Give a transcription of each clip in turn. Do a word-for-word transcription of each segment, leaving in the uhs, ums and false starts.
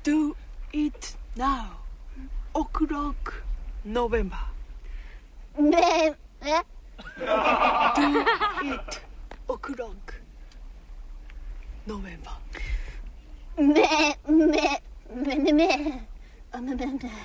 Do it now. O'clock, November. Meh. Do it o'clock, November. Meh, meh, meh, meh. Uh, meh, meh, meh.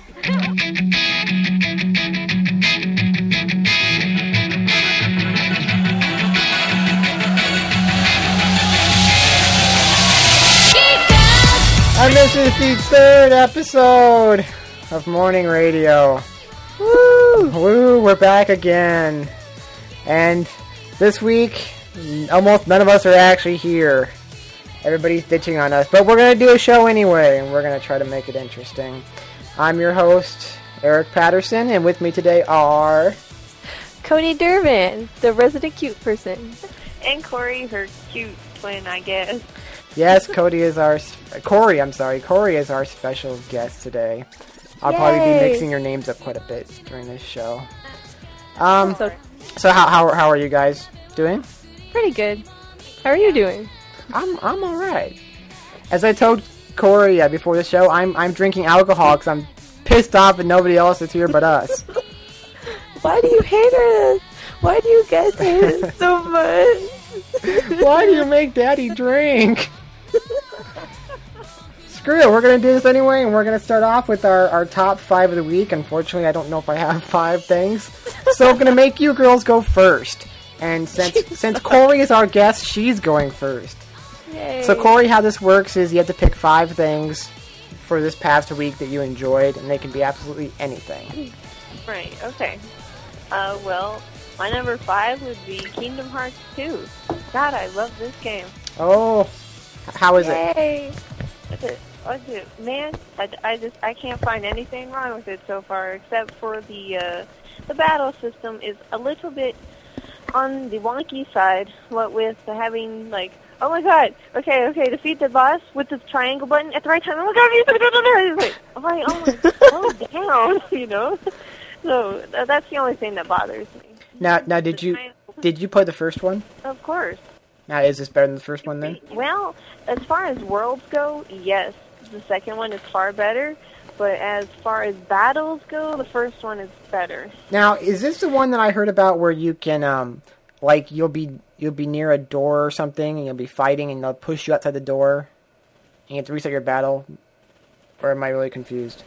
And this is the third episode of Morning Radio. Woo! Woo! We're back again. And this week, almost none of us are actually here. Everybody's ditching on us. But we're going to do a show anyway, and we're going to try to make it interesting. I'm your host, Eric Patterson, and with me today are... Cody Durbin, the resident cute person. And Corey, her cute twin, I guess. Yes, Cody is our... Corey, I'm sorry. Corey is our special guest today. I'll Yay. probably be mixing your names up quite a bit during this show. Um, So, so how how how are you guys doing? pretty good. How are you doing? I'm I'm all right. As I told Corey uh, before the show, I'm I'm drinking alcohol because I'm pissed off that nobody else is here but us. Why do you hate us? Why do you guys hate us so much? Why do you make Daddy drink? Screw it, we're going to do this anyway, and we're going to start off with our, our top five of the week. Unfortunately, I don't know if I have five things. So I'm going to make you girls go first. And since since Corey is our guest, she's going first. Yay. So Corey, how this works is you have to pick five things for this past week that you enjoyed, and they can be absolutely anything. Right, okay. Uh, well, my number five would be Kingdom Hearts two. God, I love this game. Oh, how is it? Yay. What's it? What's it? Man, I, I just, I can't find anything wrong with it so far, except for the, uh, the battle system is a little bit on the wonky side, what with having, like, oh my god, okay, okay, defeat the boss with the triangle button at the right time, oh my god, it's like, oh my, oh my, slow down, you know? So, uh, that's the only thing that bothers me. Now, now, did you did you play the first one? Of course. Now, is this better than the first one then? Well, as far as worlds go, yes, the second one is far better, but as far as battles go, the first one is better. Now, is this the one that I heard about where you can, um, like, you'll be you'll be near a door or something, and you'll be fighting, and they'll push you outside the door, and you have to reset your battle? Or am I really confused?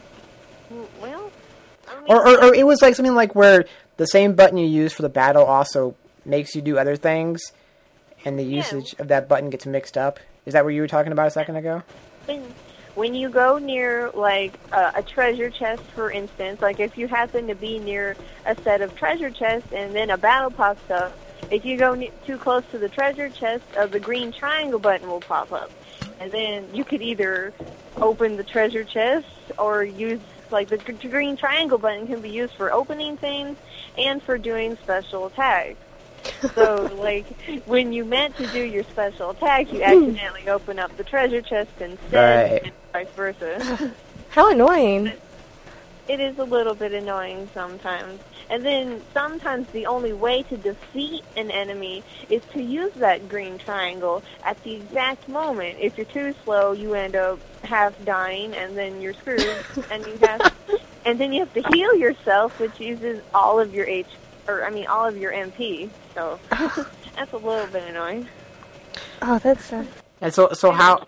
Well, I mean, Or, or, or it was like something like where the same button you use for the battle also makes you do other things, and the usage of that button gets mixed up. Is that what you were talking about a second ago? when, when you go near, like, uh, a treasure chest, for instance, like if you happen to be near a set of treasure chests and then a battle pops up, if you go ne- too close to the treasure chest, uh, the green triangle button will pop up. And then you could either open the treasure chest or use, like, the g- green triangle button can be used for opening things and for doing special attacks. So, like, when you meant to do your special attack, you accidentally open up the treasure chest instead, Right. and vice versa. How annoying. It is a little bit annoying sometimes. And then sometimes the only way to defeat an enemy is to use that green triangle at the exact moment. If you're too slow, you end up half dying, and then you're screwed. and you have, and then you have to heal yourself, which uses all of your H, or I mean all of your M P. So that's a little bit annoying. Oh, that's sad. And so, so how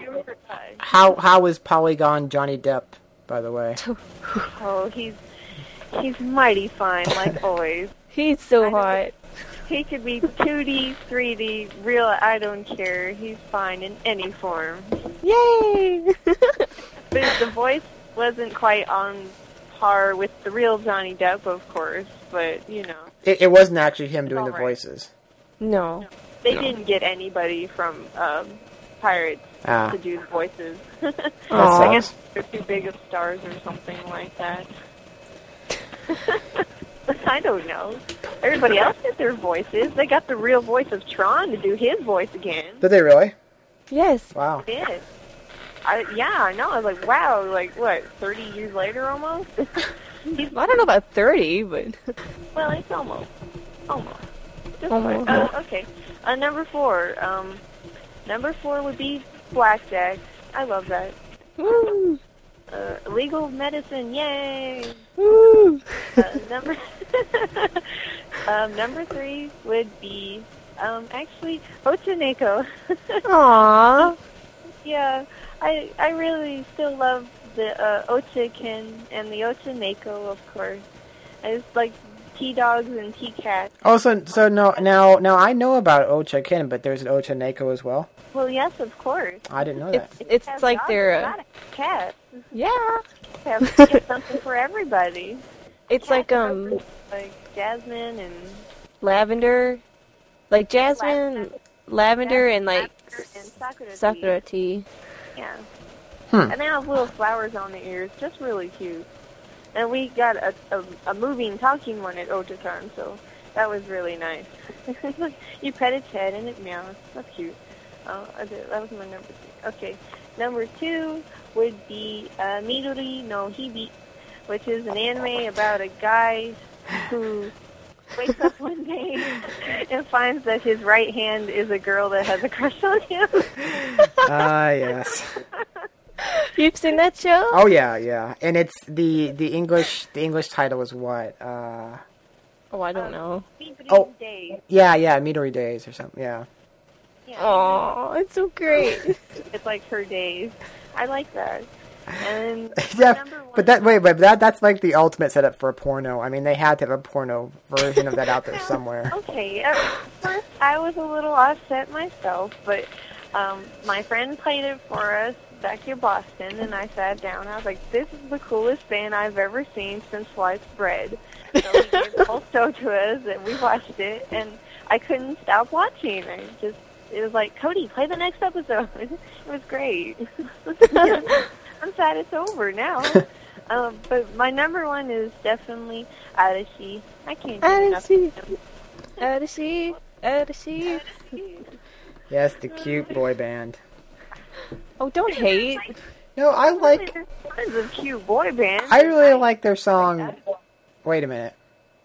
how how is Polygon Johnny Depp, by the way? Oh, he's he's mighty fine, like always. He's so hot. He could be two D, three D, real, I don't care. He's fine in any form. Yay! But the voice wasn't quite on par with the real Johnny Depp, of course, but, you know. It, it wasn't actually him doing the Alright. voices. No. They No. didn't get anybody from um, Pirates Ah. to do the voices. That Aw. I guess sucks. they're too big of stars or something like that. I don't know. Everybody else did their voices. They got the real voice of Tron to do his voice again. Did they really? Yes. Wow. They did. I, yeah, I know. I was like, wow, like, what, thirty years later almost? He's, I don't know about thirty, but... well, it's almost. Almost. Just Almost. like- uh, okay. Uh, number four. Um, number four would be Blackjack. I love that. Woo. Uh, legal medicine, yay! Woo! Uh, number um, number three would be um, actually Ochineko. Aww. Yeah, I I really still love the uh, Ochikin and the Ochineko, of course. I just like tea dogs and tea cats. Oh, so, so no, now, now I know about Ocha Kin, but there's an Ocha Neko as well? Well, yes, of course. I didn't know that. It's, it's Have like dogs, they're, uh, not cats. yeah. Have to get something for everybody. It's like, Cats um, are like Jasmine and lavender. Like jasmine, Lavender. lavender, and like Lavender and sakura tea. sakura tea. Yeah. Hmm. And they have little flowers on the ears, just really cute. And we got a, a, a moving, talking one at Otakon, so that was really nice. You pet its head and it meows. That's cute. Oh, I did. That was my number three. Okay. Number two would be uh, Midori no Hibi, which is an anime about a guy who wakes up one day and finds that his right hand is a girl that has a crush on him. Ah, yes. You've seen that show? Oh, yeah, yeah. And it's the, the English, the English title is what? Uh, Oh, I don't know. Midori Oh. Days. yeah, yeah, Midori Days or something, yeah. Yeah. Oh, it's so great. It's like her days. I like that. And Yeah, number one- but that, wait, but that, that's like the ultimate setup for a porno. I mean, they had to have a porno version of that out there somewhere. Okay, at first I was a little upset myself, but um, my friend played it for us back in Boston, and I sat down. I was like, this is the coolest band I've ever seen since sliced bread. So he gave the whole show to us, and we watched it, and I couldn't stop watching. I just, it was like, Cody, play the next episode. It was great. I'm sad it's over now. Um, but my number one is definitely Arashi. I can't do enough Arashi. of them. Arashi, Arashi. Yes, the cute boy band. Oh, don't hate. No, I like, There's tons of cute boy bands. I really like their song. Wait a minute.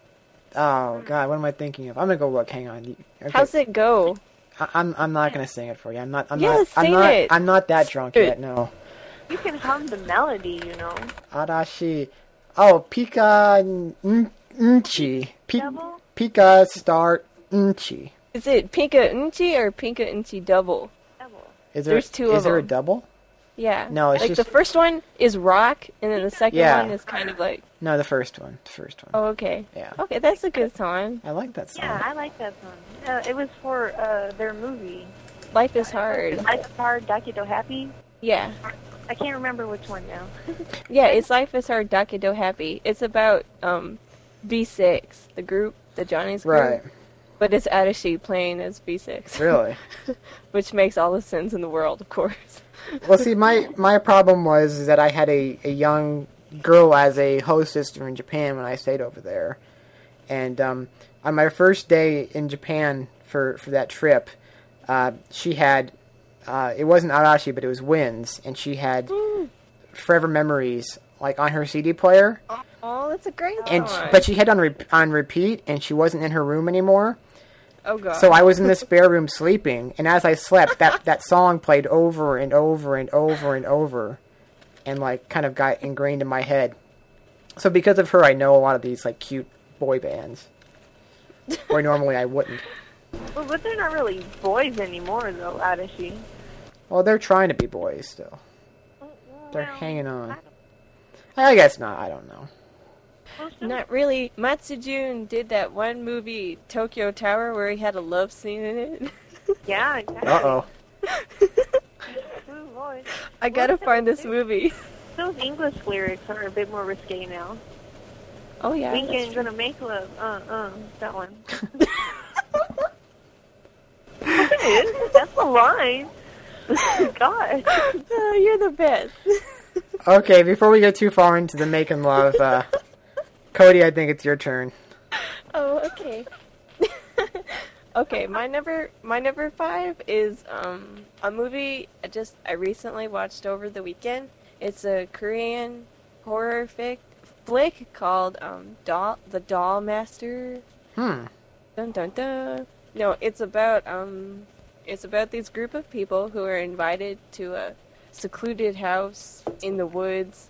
Oh, God, what am I thinking of? I'm gonna go look, hang on. Okay. How's it go? I, I'm I'm not gonna sing it for you. I'm not I'm Yeah, not I'm sing not it. I'm not that drunk Good. yet. No. You can hum the melody, you know. Arashi. Oh, Pika n- Nchi. Pi- Double? Pika Star Nchi. Is it Pinka Unchi or Pinka Unchi double? Double. Is there There's two is of there a them. double? Yeah. No, it's like just- the first one is rock, and then the second Yeah. one is kind of like. No, the first one. The first one. Oh, okay. Yeah. Okay, that's a good song. I like that song. Yeah, I like that song. Uh, it was for uh, their movie. Life is hard. Life is Hard, Dakido Happy. Yeah. I can't remember which one now. Yeah, it's Life is Hard, Dakido Happy. It's about um, B six, the group, the Johnny's group. Right. But it's Adachi playing as B six. Really? Which makes all the sense in the world, of course. Well, see, my, my problem was is that I had a, a young girl as a hostess in Japan when I stayed over there. And um, on my first day in Japan for, for that trip, uh, she had, uh, it wasn't Arashi, but it was Winds, and she had Forever Memories, like, on her C D player. Oh, that's a great song. And she, but she had on, re- on repeat, and she wasn't in her room anymore. Oh, God. So I was in the spare room sleeping, and as I slept, that, that song played over and over and over and over, and like kind of got ingrained in my head. So because of her, I know a lot of these like cute boy bands, where normally I wouldn't. Well, but they're not really boys anymore, though, Adachi. Well, they're trying to be boys still. They're Well, hanging on. I I guess not. I don't know. don't- Not really. Matsujun did that one movie, Tokyo Tower, where he had a love scene in it. Yeah, exactly. Uh oh. Ooh, boy. I gotta find this movie. Those English lyrics are a bit more risque now. Oh, yeah. We that's can true. gonna make love. Uh, uh, that one. It is. That's the line. God. Oh, you're the best. Okay, before we get too far into the making love, uh, Cody, I think it's your turn. Oh, okay. Okay, my number my number five is um a movie I just I recently watched over the weekend. It's a Korean horror fic, flick called um Doll The Doll Master. Hmm. Dun dun dun. No, it's about um it's about these group of people who are invited to a secluded house in the woods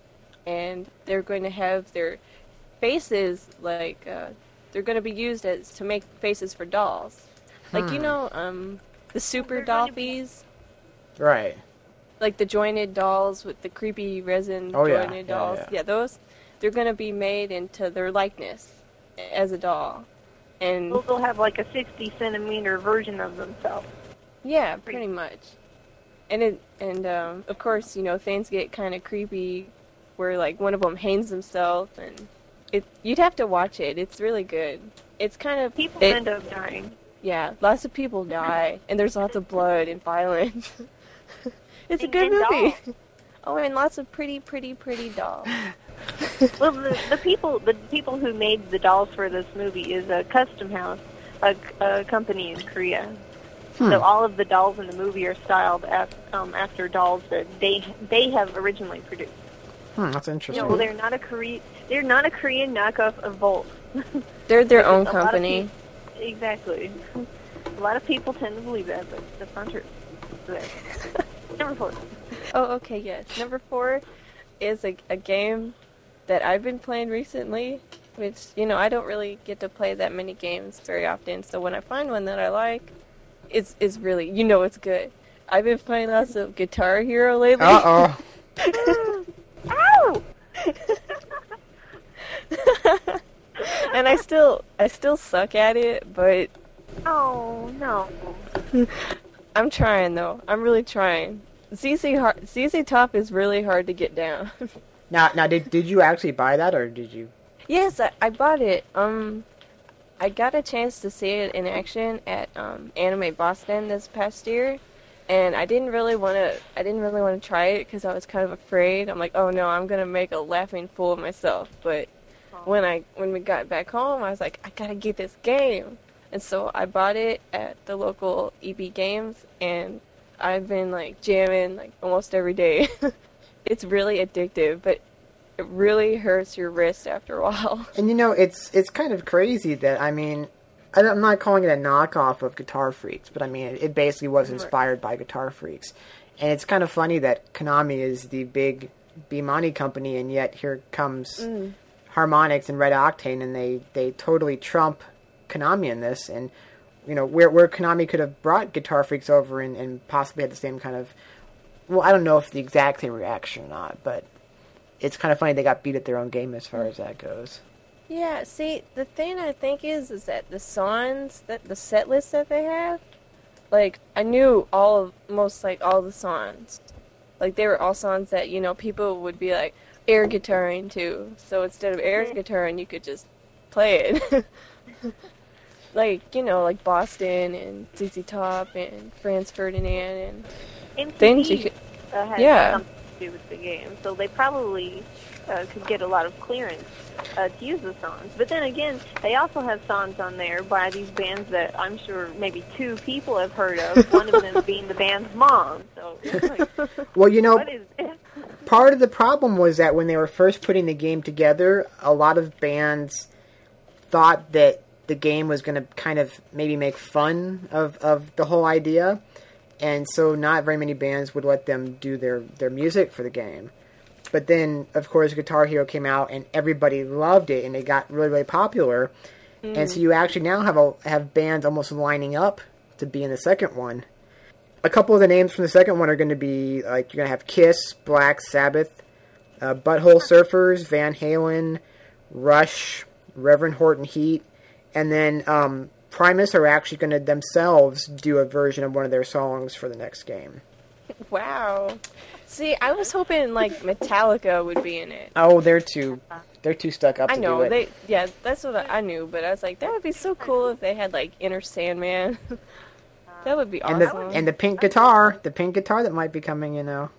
and they're going to have their faces like uh, they're going to be used as to make faces for dolls. Like Hmm. you know, um, the super They're going to be- dollies, Right. like the jointed dolls with the creepy resin Oh, yeah. jointed Yeah, dolls. yeah. those they're going to be made into their likeness as a doll, and They'll have like a sixty centimeter version of themselves. yeah, pretty much. And it and um, of course, you know, things get kind of creepy, where like one of them hangs himself, and it you'd have to watch it. It's really good. It's kind of People it- end up dying. Yeah, lots of people die, and there's lots of blood and violence. It's a And- good and movie. dolls. Oh, and lots of pretty, pretty, pretty dolls. Well, the, the people the people who made the dolls for this movie is a Custom House, a, a company in Korea. Hmm. So all of the dolls in the movie are styled af, um, after dolls that they they have originally produced. Hmm, that's interesting. No, they're not a Korean. They're not a Korean knockoff of Volt. They're their own A lot of company. peop- Exactly. A lot of people tend to believe that, but that's not true. There. Number four. Oh, okay, yes. Number four is a, a game that I've been playing recently, which, you know, I don't really get to play that many games very often, so when I find one that I like, it's, it's really, you know it's good. I've been playing lots of Guitar Hero lately. Uh-oh. Ow! And I still, I still suck at it, but Oh, no. I'm trying, though. I'm really trying. Z Z, har- Z Z Top is really hard to get down. Now, now, did did you actually buy that, or did you? Yes, I, I bought it. Um, I got a chance to see it in action at um, Anime Boston this past year, and I didn't really want to. I didn't really want to try it because I was kind of afraid. I'm like, oh no, I'm gonna make a laughing fool of myself. But when I when we got back home, I was like, I gotta get this game, and so I bought it at the local E B Games, and I've been like jamming like almost every day. It's really addictive, but it really hurts your wrist after a while. And you know, it's it's kind of crazy that, I mean, I don't- I'm not calling it a knockoff of Guitar Freaks, but I mean, it, it basically was inspired by Guitar Freaks. And it's kind of funny that Konami is the big B-Money company, and yet here comes Mm. Harmonix and Red Octane, and they, they totally trump Konami in this. And, you know, where where Konami could have brought Guitar Freaks over and, and possibly had the same kind of, well, I don't know if the exact same reaction or not, but it's kind of funny they got beat at their own game as far as that goes. Yeah, see, the thing I think is, is that the songs, that the set list that they have, like, I knew all of, most, like, all the songs. Like, they were all songs that, you know, people would be, like, air guitaring to. So instead of air guitaring, you could just play it. Like, you know, like Boston and Z Z Top and Franz Ferdinand and M T V things you could... uh, has Yeah. something to do with the game, so they probably uh, could get a lot of clearance uh, to use the songs. But then again, they also have songs on there by these bands that I'm sure maybe two people have heard of, one of them being the band's mom. So it's like, Well, you know, what is this? part of the problem was that when they were first putting the game together, a lot of bands thought that the game was going to kind of maybe make fun of, of the whole idea, and so not very many bands would let them do their, their music for the game. But then, of course, Guitar Hero came out, and everybody loved it, and it got really, really popular. Mm. And so you actually now have a, have bands almost lining up to be in the second one. A couple of the names from the second one are going to be, like, you're going to have Kiss, Black Sabbath, uh, Butthole Surfers, Van Halen, Rush, Reverend Horton Heat, and then um, Primus are actually going to themselves do a version of one of their songs for the next game. Wow. See, I was hoping, like, Metallica would be in it. Oh, they're too, they're too stuck up I to know, do it. they, yeah, that's what I, I knew, but I was like, that would be so cool if they had, like, Inner Sandman. That would be and awesome. the and the pink guitar, the pink guitar that might be coming, you know.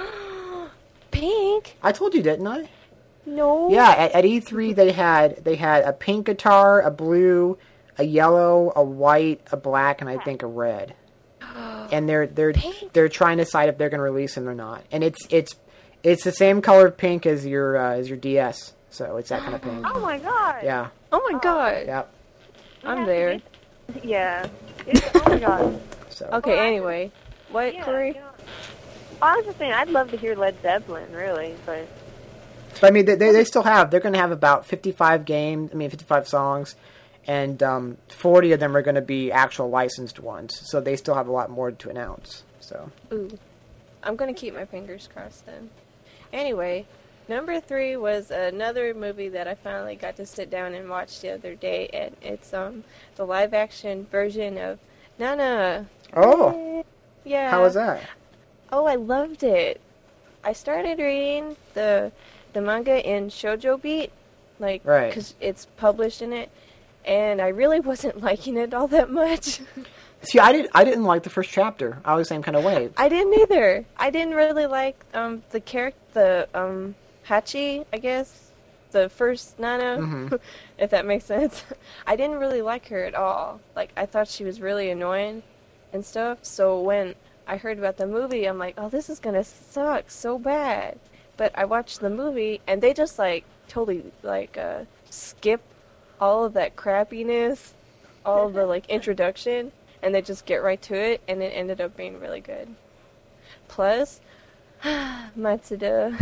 Pink? I told you, didn't I? No. Yeah, at, at E three they had they had a pink guitar, a blue, a yellow, a white, a black, and I think a red. And they're they're Pink? they're trying to decide if they're going to release them or not. And it's it's it's the same color of pink as your uh, as your D S, so it's that kind of pink. Oh my god! Yeah, Oh my god. yep. I'm there. Yeah. It's, oh my god. So Okay, anyway. What, Yeah, Corey? you know, I was just saying, I'd love to hear Led Zeppelin, really, but But I mean, they they still have. They're going to have about fifty-five games. I mean, fifty-five songs, and um, forty of them are going to be actual licensed ones. So they still have a lot more to announce. So. Ooh, I'm gonna keep my fingers crossed then. Anyway, number three was another movie that I finally got to sit down and watch the other day, and it's um the live action version of Nana. Oh. Yeah. How was that? Oh, I loved it. I started reading the the manga in Shoujo Beat, like, Right. because it's published in it, and I really wasn't liking it all that much. See, I didn't. I didn't like the first chapter. I was the same kind of way. I didn't either. I didn't really like um the character, the um Hachi, I guess, the first Nana, Mhm. if that makes sense. I didn't really like her at all. Like, I thought she was really annoying and stuff. So when I heard about the movie, I'm like, oh, this is gonna suck so bad. But I watched the movie, and they just like totally like uh, skip all of that crappiness, all of the like introduction, and they just get right to it, and it ended up being really good. Plus, Matsuda.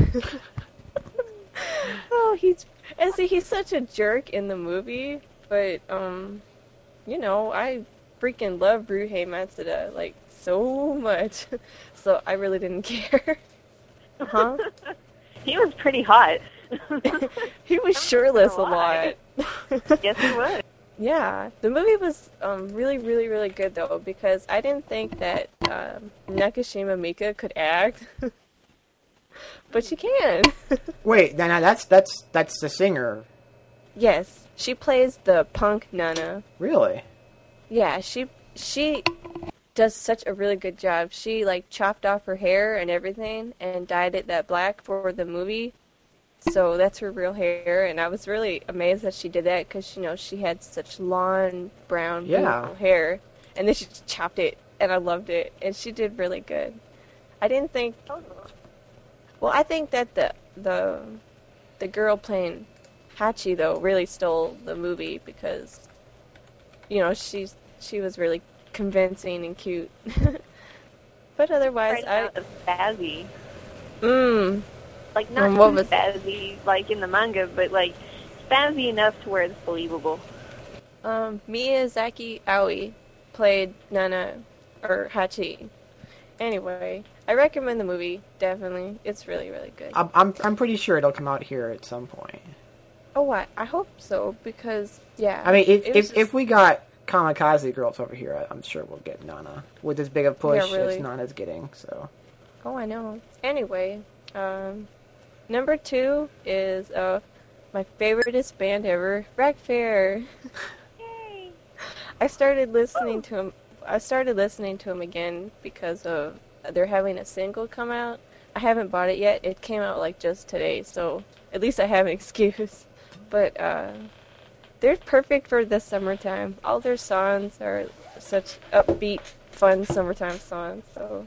Oh, he's and see, he's such a jerk in the movie, but um, you know, I freaking love Ryuhei Matsuda like so much, so I really didn't care. Huh? He was pretty hot. He was shirtless a lot. Yes, he was. Yeah, the movie was um, really, really, really good though, because I didn't think that um, Nakashima Mika could act, but she can. Wait, no, no, that's that's that's the singer. Yes, she plays the punk Nana. Really? Yeah, she she does such a really good job. She like chopped off her hair and everything and dyed it that black for the movie. So that's her real hair, and I was really amazed that she did that because, you know, she had such long, brown, Yeah. beautiful hair, and then she just chopped it, and I loved it, and she did really good. I didn't think, well, I think that the the the girl playing Hachi, though, really stole the movie because, you know, she's she was really convincing and cute. But otherwise, Right I... out of spazzy. Mmm. Like, not Um, what too was- spazzy, like in the manga, but, like, spazzy enough to where it's believable. Um, Miyazaki Aoi played Nana, or Hachi. Anyway, I recommend the movie, definitely. It's really, really good. I'm I'm I'm pretty sure it'll come out here at some point. Oh, I, I hope so, because, yeah. I mean, if it was if, if we got Kamikaze Girls over here, I'm sure we'll get Nana with as big a push Yeah, really. as Nana's getting. So. Oh, I know. Anyway, um, number two is, uh, my favoriteest band ever, Rack Fair. Yay! I started listening to him. I started listening to him again because of they're having a single come out. I haven't bought it yet. It came out like just today, so at least I have an excuse. But uh, they're perfect for the summertime. All their songs are such upbeat, fun summertime songs. So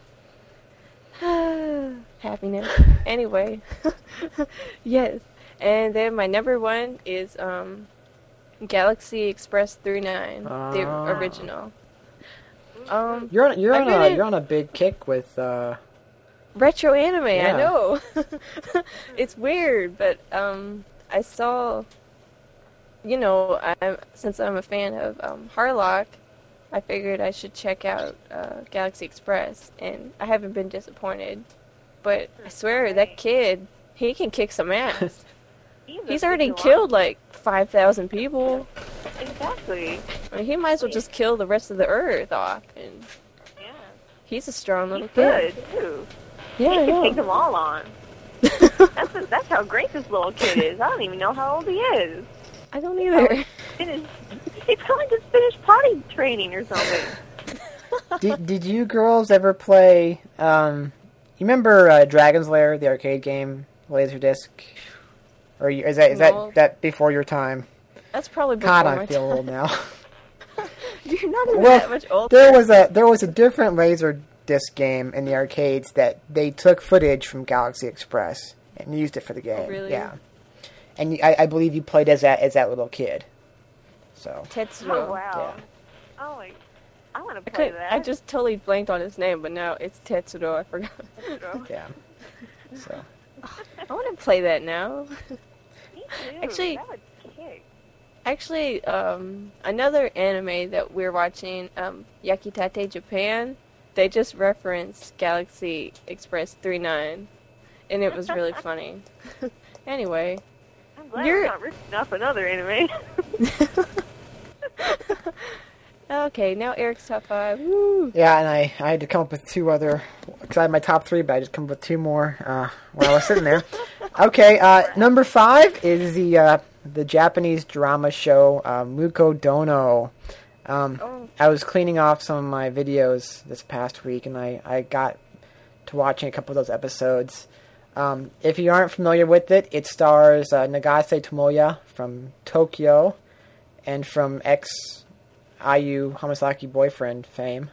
happiness. Anyway, yes. And then my number one is um, Galaxy Express thirty-nine, the Ah. original. Um, You're on you're I on a really- you're on a big kick with uh retro anime, Yeah. I know. It's weird, but um, I saw, you know, I'm, since I'm a fan of um, Harlock, I figured I should check out uh, Galaxy Express, and I haven't been disappointed. But I swear, that kid, he can kick some ass. He's already killed like five thousand people. Exactly. I mean, he might as well just kill the rest of the Earth off, and Yeah. he's a strong little He's kid. good, too. Yeah, He I can take know. them all on. That's, that's how great this little kid is. I don't even know how old he is. I don't either. Finished, he's probably just finished potty training or something. did, did you girls ever play um you remember uh, Dragon's Lair, the arcade game, Laserdisc? Or you- is that is No. that that before your time? That's probably before God, my I feel time. old now. You're not even Well, that much older. There was a there was a different Laserdisc game in the arcades that they took footage from Galaxy Express and used it for the game. really? Yeah, and you, I, I believe you played as that as that little kid. So Tetsuo. Oh, wow. yeah. Oh, like, I want I, to play couldn't- that. I just totally blanked on his name, but now it's Tetsuo. I forgot. yeah. So I want to play that now. Me too. Actually- that would kick. Actually, um, another anime that we're watching, um, Yakitate Japan, they just referenced Galaxy Express thirty-nine, and it was really funny. Anyway. I'm glad You're- we're not ripping off another anime. Okay, now Eric's top five. Woo! Yeah, and I, I had to come up with two other, because I had my top three, but I just come up with two more uh, while I was sitting there. Okay, uh, number five is the uh, the Japanese drama show uh, Muko Dono. Um, Oh. I was cleaning off some of my videos this past week, and I, I got to watching a couple of those episodes. Um, if you aren't familiar with it, it stars uh, Nagase Tomoya from Tokyo and from ex I U Hamasaki boyfriend fame.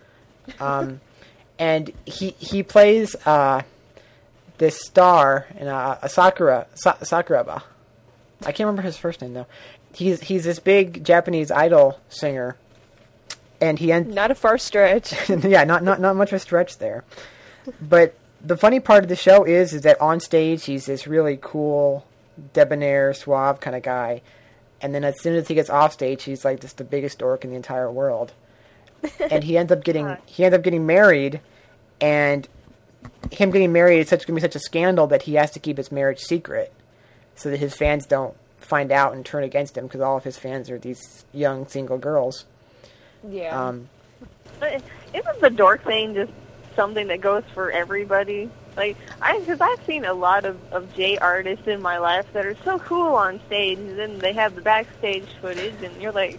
Um, and he he plays uh, this star in a, a Sakura Sa- Sakuraba. I can't remember his first name though. He's he's this big Japanese idol singer, and he ends Not a far stretch. yeah, not not not much of a stretch there. But the funny part of the show is is that on stage he's this really cool, debonair, suave kind of guy. And then as soon as he gets off stage, he's like just the biggest dork in the entire world. And he ends up getting he ends up getting married, and him getting married is such going to be such a scandal that he has to keep his marriage secret, so that his fans don't find out and turn against him, because all of his fans are these young single girls. Yeah. Um, But isn't the dork thing just something that goes for everybody? Like, I, because I've seen a lot of, of J artists in my life that are so cool on stage, and then they have the backstage footage, and you're like,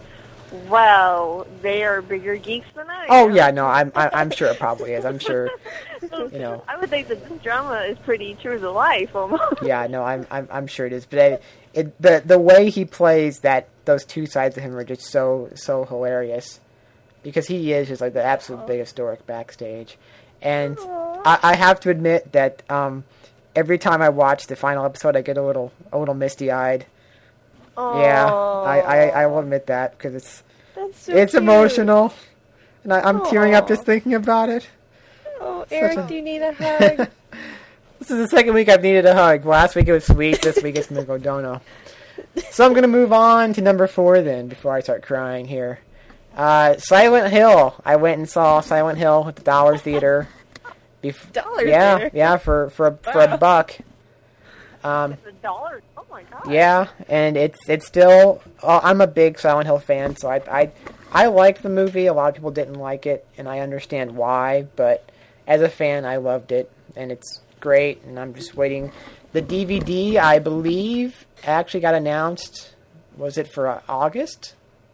wow, they are bigger geeks than I oh am. yeah, no, I'm I, I'm sure it probably is. I'm sure. You know. I would think that this drama is pretty true to life, almost. Yeah, no, I'm I'm I'm sure it is. But it, it the the way he plays that those two sides of him are just so so hilarious, because he is just like the absolute biggest dork backstage. And I, I have to admit that um, every time I watch the final episode, I get a little a little misty eyed. Yeah, I, I, I will admit that, because it's That's so it's cute. emotional, and I, I'm tearing up Aw. just thinking about it. Oh, Such Eric, a- do you need a hug? This is the second week I've needed a hug. Last week it was sweet. This week it's Muko Dono. So I'm going to move on to number four then, before I start crying here. Uh, Silent Hill. I went and saw Silent Hill at the Dollar Theater. Bef- Dollar yeah, Theater? yeah, for for a, for a Wow. buck. Um, It's a dollar. Oh my god. yeah, and it's it's still. Uh, I'm a big Silent Hill fan, so I I I liked the movie. A lot of people didn't like it, and I understand why. But as a fan, I loved it, and it's great. And I'm just waiting. The D V D, I believe, actually got announced. Was it for uh, August?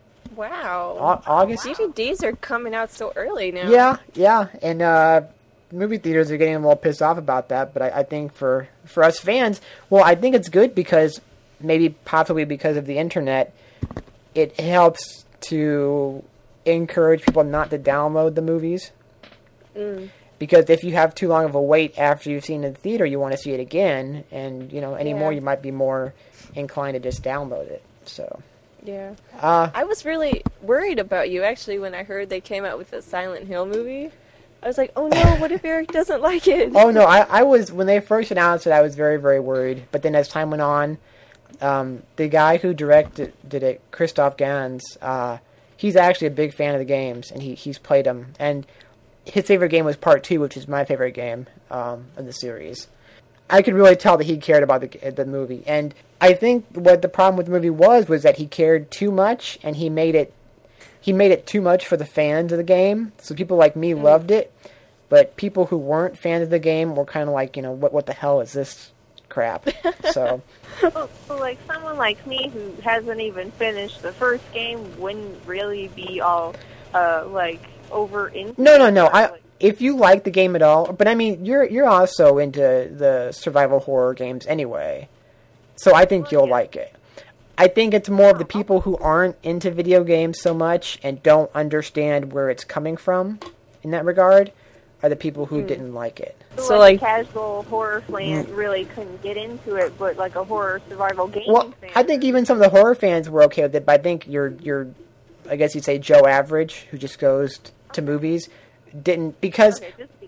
Wow. Au- August? D V Ds are coming out so early now. Yeah, yeah, and uh, movie theaters are getting a little pissed off about that. But I, I think for for us fans, well, I think it's good, because maybe possibly because of the internet, it helps to encourage people not to download the movies. Mm. Because if you have too long of a wait after you've seen it in the theater, you want to see it again, and you know anymore Yeah. you might be more inclined to just download it. So, Yeah. uh, I was really worried about you, actually, when I heard they came out with a Silent Hill movie. I was like, oh no, what if Eric doesn't like it? oh no, I, I was when they first announced it, I was very very worried. But then as time went on, um, the guy who directed did it, Christoph Gans, uh, he's actually a big fan of the games, and he he's played them. And his favorite game was Part Two, which is my favorite game um, in the series. I could really tell that he cared about the the movie, and I think what the problem with the movie was was that he cared too much, and he made it he made it too much for the fans of the game. So people like me Mm. loved it, but people who weren't fans of the game were kind of like, you know, what what the hell is this crap? So So, so, like, someone like me who hasn't even finished the first game wouldn't really be all, uh, like, over into no, no, it, no. or, I like- if you like the game at all, but I mean, you're you're also into the survival horror games anyway, so I think Well, you'll yeah. like it. I think it's more of the people who aren't into video games so much and don't understand where it's coming from in that regard are the people who didn't like it. So, So, like, like- a casual horror fan really couldn't get into it, but, like, a horror survival game Well, fan. I think even some of the horror fans were okay with it, but I think your your I guess you'd say Joe Average, who just goes t- to movies, didn't because Okay, just because.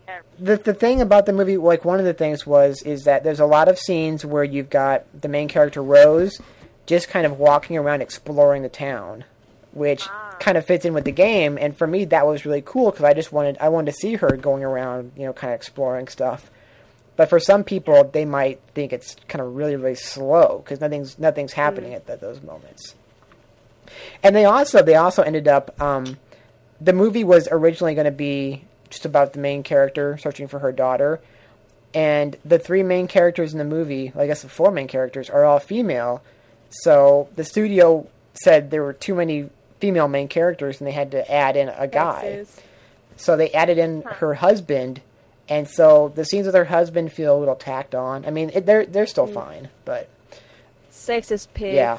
the the thing about the movie, like one of the things was, is that there's a lot of scenes where you've got the main character Rose just kind of walking around exploring the town, which Ah. kind of fits in with the game. And for me, that was really cool because I just wanted I wanted to see her going around, you know, kind of exploring stuff. But for some people, they might think it's kind of really, really slow because nothing's nothing's happening Mm. at, at those moments. And they also they also ended up. Um, the movie was originally going to be just about the main character searching for her daughter, and the three main characters in the movie, I guess the four main characters, are all female. So the studio said there were too many female main characters, and they had to add in a guy. Sexist. So they added in her husband, and so the scenes with her husband feel a little tacked on. I mean, it, they're they're still fine, but Sexist pigs. yeah.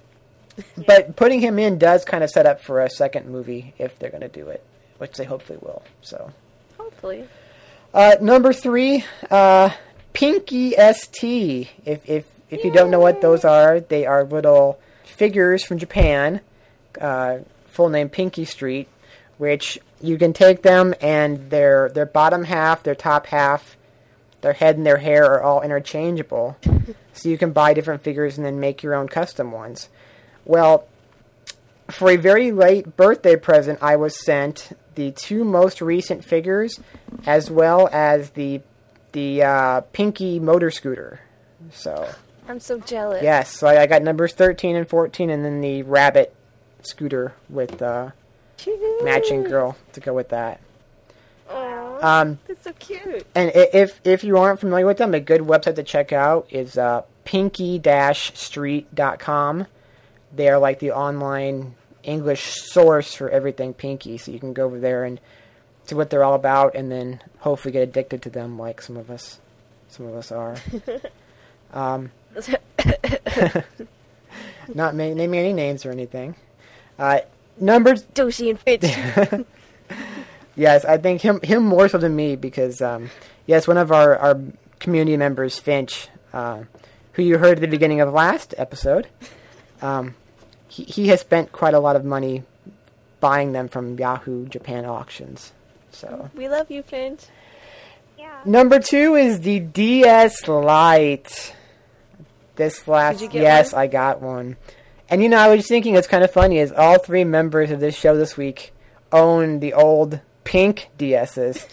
But putting him in does kind of set up for a second movie if they're going to do it, which they hopefully will. So, Hopefully. uh, number three, uh, Pinky S T. If if if you don't know what those are, they are little figures from Japan. Uh, full name Pinky Street, which you can take them and their their bottom half, their top half, their head and their hair are all interchangeable. So you can buy different figures and then make your own custom ones. Well, for a very late birthday present, I was sent the two most recent figures, as well as the the uh, Pinky motor scooter. So I'm so jealous. yes, so I, I got numbers thirteen and fourteen, and then the rabbit scooter with uh, matching girl to go with that. Aw, Um, that's so cute. And i- if if you aren't familiar with them, a good website to check out is uh, pinky dash street dot com. They are like the online English source for everything Pinky, so you can go over there and see what they're all about, and then hopefully get addicted to them, like some of us, some of us are. um, not ma- naming any names or anything. Uh, numbers. Doshi and Fitch. Yes, I think him him more so than me because um, yes, one of our, our community members, Finch, uh, who you heard at the beginning of last episode. Um, he, he has spent quite a lot of money buying them from Yahoo Japan auctions. So We love you, Finch. Yeah. number two is the D S Lite. This last, Did you get yes, one? I got one. And you know, I was thinking it's kind of funny is all three members of this show this week own the old pink D S's,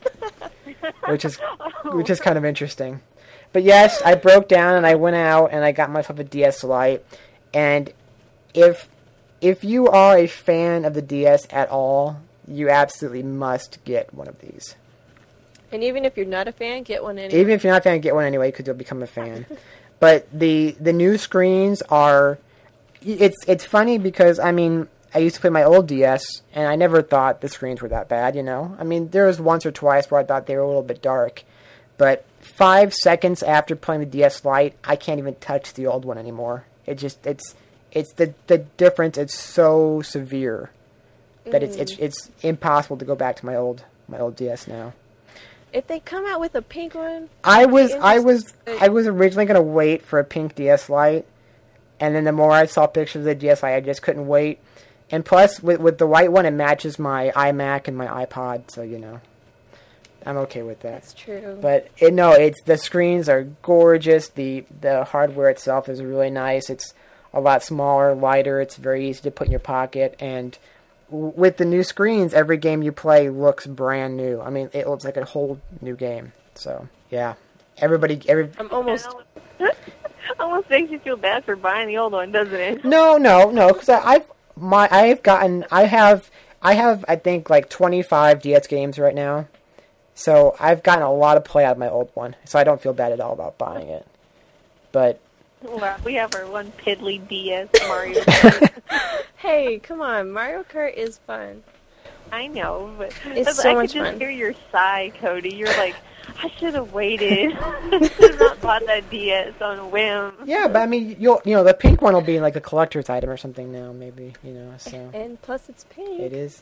which is which is kind of interesting. But yes, I broke down and I went out and I got myself a D S Lite. And if if you are a fan of the D S at all, you absolutely must get one of these. And even if you're not a fan, get one anyway. Even if you're not a fan, get one anyway because you'll become a fan. But the the new screens are. It's it's funny because I mean I used to play my old D S and I never thought the screens were that bad. You know, I mean there was once or twice where I thought they were a little bit dark, but five seconds after playing the D S Lite, I can't even touch the old one anymore. It just it's it's the the difference. It's so severe that it's it's it's impossible to go back to my old my old D S now. If they come out with a pink one, I was I'd be I was interested. I was originally gonna wait for a pink D S Lite, and then the more I saw pictures of the D S Lite, I just couldn't wait. And plus, with with the white one, it matches my iMac and my iPod, so you know, I'm okay with that. that's true. But it, no, it's the screens are gorgeous. The the hardware itself is really nice. It's a lot smaller, lighter. It's very easy to put in your pocket. And w- with the new screens, every game you play looks brand new. I mean, it looks like a whole new game. So yeah, everybody, every I'm almost. Almost makes you feel bad for buying the old one, doesn't it? no, no, no, because I've my I've gotten I have I have I think like twenty-five D S games right now. So I've gotten a lot of play out of my old one, so I don't feel bad at all about buying it. But Well, we have our one piddly D S Mario Kart. Hey, come on, Mario Kart is fun. I know, but It's but so I much could just fun. hear your sigh, Cody. You're like, I should have waited. I should have not bought that D S on a whim. yeah, but I mean, you'll you know the pink one will be like a collector's item or something now, maybe you know. So And plus, it's pink. it is.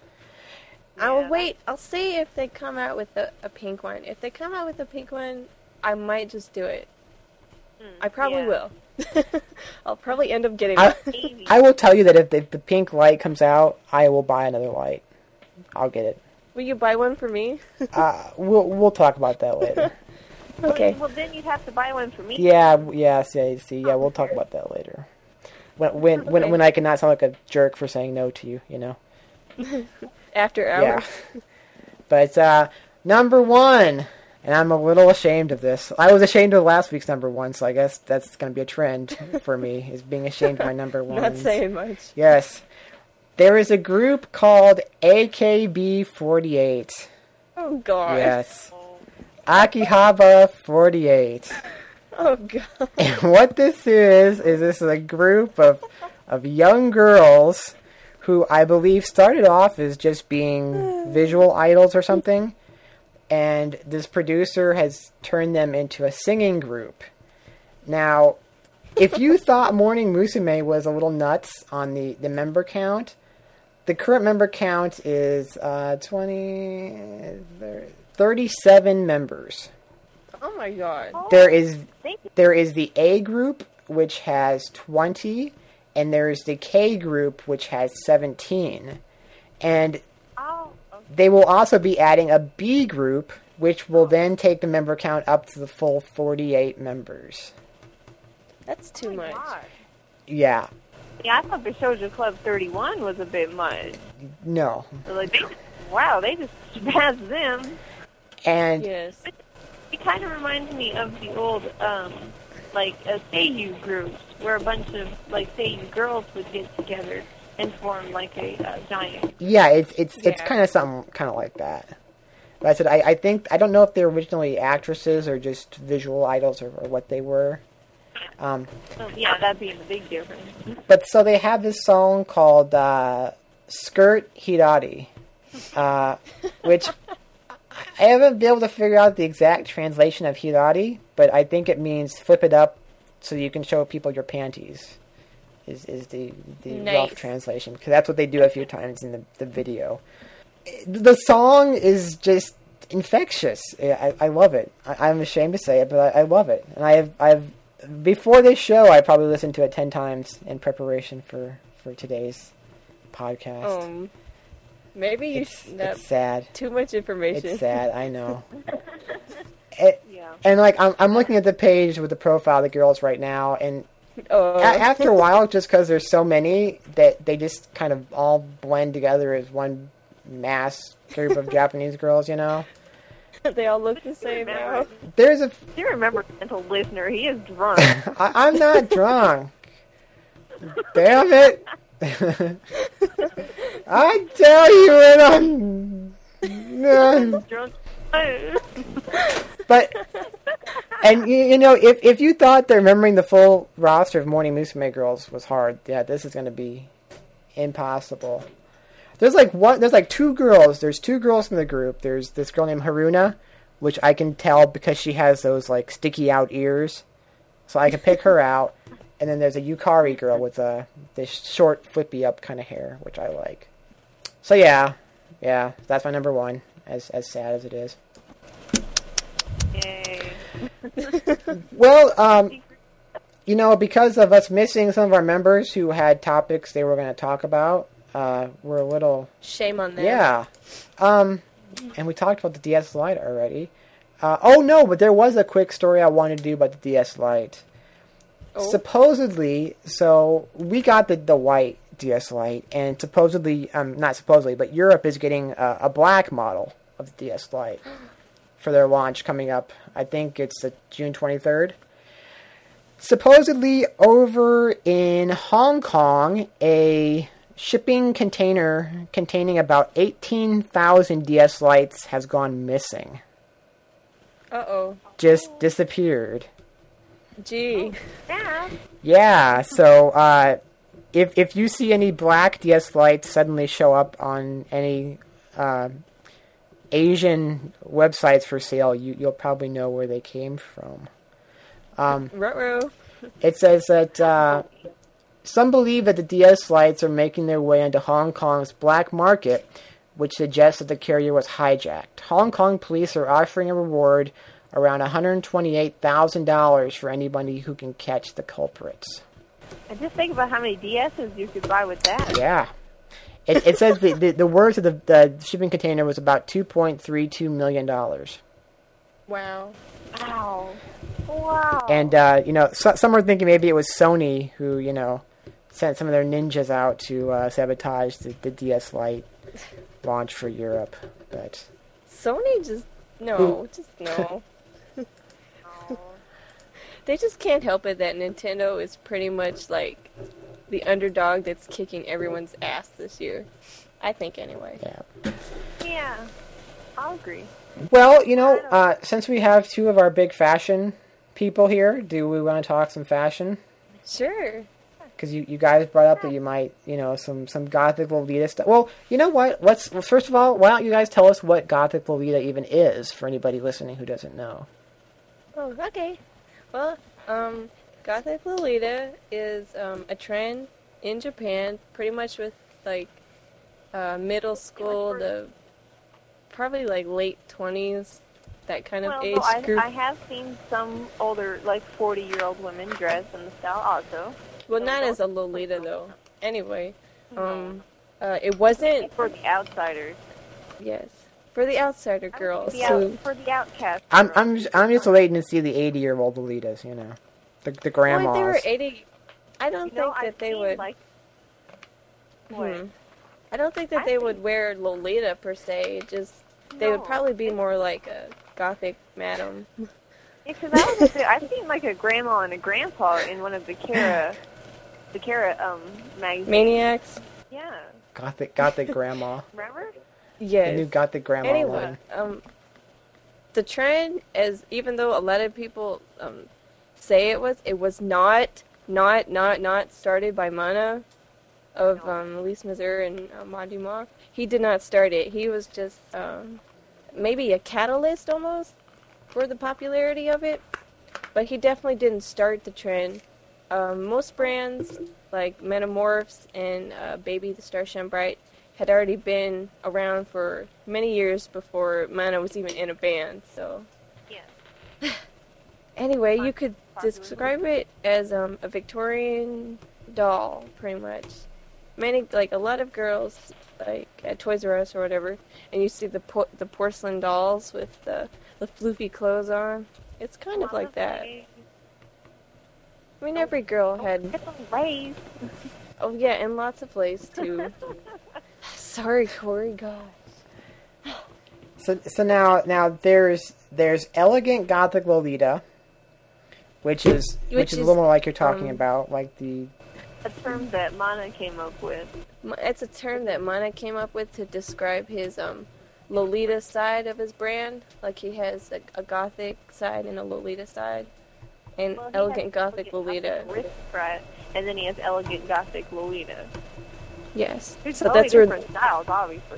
I'll Yeah. wait. I'll see if they come out with a, a pink one. If they come out with a pink one, I might just do it. Mm, I probably yeah. will. I'll probably end up getting I, one. Maybe. I will tell you that if the, if the pink light comes out, I will buy another light. I'll get it. Will you buy one for me? Uh, we'll we'll talk about that later. Okay. Well, then you'd have to buy one for me. Yeah, yeah, see, see, yeah, we'll talk about that later. When when when, Okay. when I cannot sound like a jerk for saying no to you, you know. After hours. Yeah. But uh, number one, and I'm a little ashamed of this. I was ashamed of last week's number one, so I guess that's going to be a trend for me, is being ashamed of my number one. Not saying much. Yes. There is a group called A K B forty-eight. Oh god. Yes. Akihabara forty-eight. Oh god. And what this is, is this is a group of, of young girls who I believe started off as just being visual idols or something. And this producer has turned them into a singing group. Now, if you thought Morning Musume was a little nuts on the, the member count, the current member count is uh, twenty, thirty-seven members. Oh my god. There is Thank you. there is the A group, which has twenty, and there is the K group, which has seventeen. And Oh, okay. they will also be adding a B group, which will then take the member count up to the full forty-eight members. That's too Oh my much. God. Yeah. Yeah, I thought the Shoujo Club thirty-one was a bit much. No. Like, they, wow, they just spazzed them. And Yes. It kind of reminds me of the old, um, like, uh, Seiyu groups, where a bunch of, like, Seiyu girls would get together and form, like, a uh, giant. yeah, it's it's it's Yeah. kind of something kind of like that. But I said I, I think I don't know if they're originally actresses or just visual idols or, or what they were. Um, So, yeah, that being the big difference. But so they have this song called uh, Skirt Hirari, uh, which I haven't been able to figure out the exact translation of Hirari, but I think it means flip it up so you can show people your panties, is, is the, the Nice. rough translation, because that's what they do a few times in the, the video. The song is just infectious. I, I love it. I, I'm ashamed to say it, but I, I love it. And I have, I've before this show, I probably listened to it ten times in preparation for, for today's podcast. Um, maybe you. it's, Sh- that, it's sad. too much information. It's sad. I know. It, Yeah. and like I'm, I'm looking at the page with the profile of the girls right now, and Oh. a- after a while, just because there's so many that they just kind of all blend together as one mass group of Japanese girls, you know. They all look the same now. There's a. Do you remember, gentle listener, he is drunk. I, I'm not drunk. Damn it. I tell you when I'm. drunk. But, and you, you know, if if you thought that remembering the full roster of Morning Musume girls was hard, yeah, this is going to be impossible. There's like one. There's like two girls. There's two girls in the group. There's this girl named Haruna, which I can tell because she has those like sticky out ears, so I can pick her out. And then there's a Yukari girl with a this short flippy up kind of hair, which I like. So yeah, yeah, that's my number one. As as sad as it is. Yay. Well, um, you know, because of us missing some of our members who had topics they were going to talk about, uh, we're a little, Shame on them. yeah. Um, and we talked about the D S Lite already. Uh, oh no, but there was a quick story I wanted to do about the D S Lite. Oh. Supposedly, so we got the, the white D S Lite, and supposedly, um, not supposedly, but Europe is getting a, a black model of the D S Lite for their launch coming up. I think it's uh, June twenty-third. Supposedly, over in Hong Kong, a shipping container containing about eighteen thousand D S Lites has gone missing. Uh-oh. Just disappeared. Gee. Yeah. Yeah, so uh, if if you see any black D S Lites suddenly show up on any uh, Asian websites for sale, you, you'll probably know where they came from. Um, Ruh-roh. it says that uh, some believe that the D S Lites are making their way into Hong Kong's black market, which suggests that the carrier was hijacked. Hong Kong police are offering a reward around one hundred twenty-eight thousand dollars for anybody who can catch the culprits. And just think about how many D Ss you could buy with that. Yeah. It, it says the, the the worth of the, the shipping container was about two point three two million dollars. Wow. Wow. Wow. And uh, you know, so, some are thinking maybe it was Sony who you know sent some of their ninjas out to uh, sabotage the, the D S Lite launch for Europe, but Sony just no, just no. They just can't help it that Nintendo is pretty much like the underdog that's kicking everyone's ass this year. I think anyway. yeah. Yeah, I'll agree. Well, you know, uh, since we have two of our big fashion people here, do we want to talk some fashion? Sure. Because you, you guys brought up that you might, you know, some, some Gothic Lolita stuff. Well, you know what? Let's well, first of all, why don't you guys tell us what Gothic Lolita even is for anybody listening who doesn't know? Oh, okay. Well, um, Gothic Lolita is um, a trend in Japan, pretty much with like uh, middle school to probably like late twenties, that kind of Well, age no, I, group. I have seen some older, like forty-year-old women dress in the style also. Well, not as a Lolita though. Anyway, um, uh, it wasn't For the outsiders. yes for the outsider girls. The So out, for the outcast. I'm girls. I'm just, I'm just waiting to see the eighty-year-old Lolitas, you know, the the well, grandmas. if they were eighty, I don't You know, think that I've they seen, would. Like, what? Hmm. I don't think that I they think- would wear Lolita per se. Just they would No. probably be more like a gothic madam. Because I was, gonna say, I've seen like a grandma and a grandpa in one of the Kara, the Kara um magazines. Maniacs. Yeah, Gothic Gothic grandma. remember? The Yes. new Gothic grandma Anyway, line. um, the trend, as even though a lot of people um, say it was, it was not, not, not, not started by Mana of um, Elise Mazur and uh, Maduma. He did not start it. He was just um, maybe a catalyst almost for the popularity of it, but he definitely didn't start the trend. Um, most brands like Metamorphs and uh, Baby the Starshine Bright had already been around for many years before Mana was even in a band, so... Yeah. Anyway, you could describe it as um, a Victorian doll, pretty much. Many, like, a lot of girls, like, at Toys R Us or whatever, and you see the po- the porcelain dolls with the, the floofy clothes on. It's kind of like that. I mean, every girl had... Get some lace. Oh, yeah, and lots of lace, too. Sorry, Corey, gosh. So so now now there's there's elegant Gothic Lolita, which is which, Which is, is, a little more like you're talking um, about, like the A term that Mana came up with. M- It's a term that Mana came up with to describe his um, Lolita side of his brand. Like, he has a, a Gothic side and a Lolita side. And Well, he elegant has Gothic elegant Lolita. Gothic aristocrat, and then he has elegant Gothic Lolita. Yes. There's So totally that's where different styles, obviously.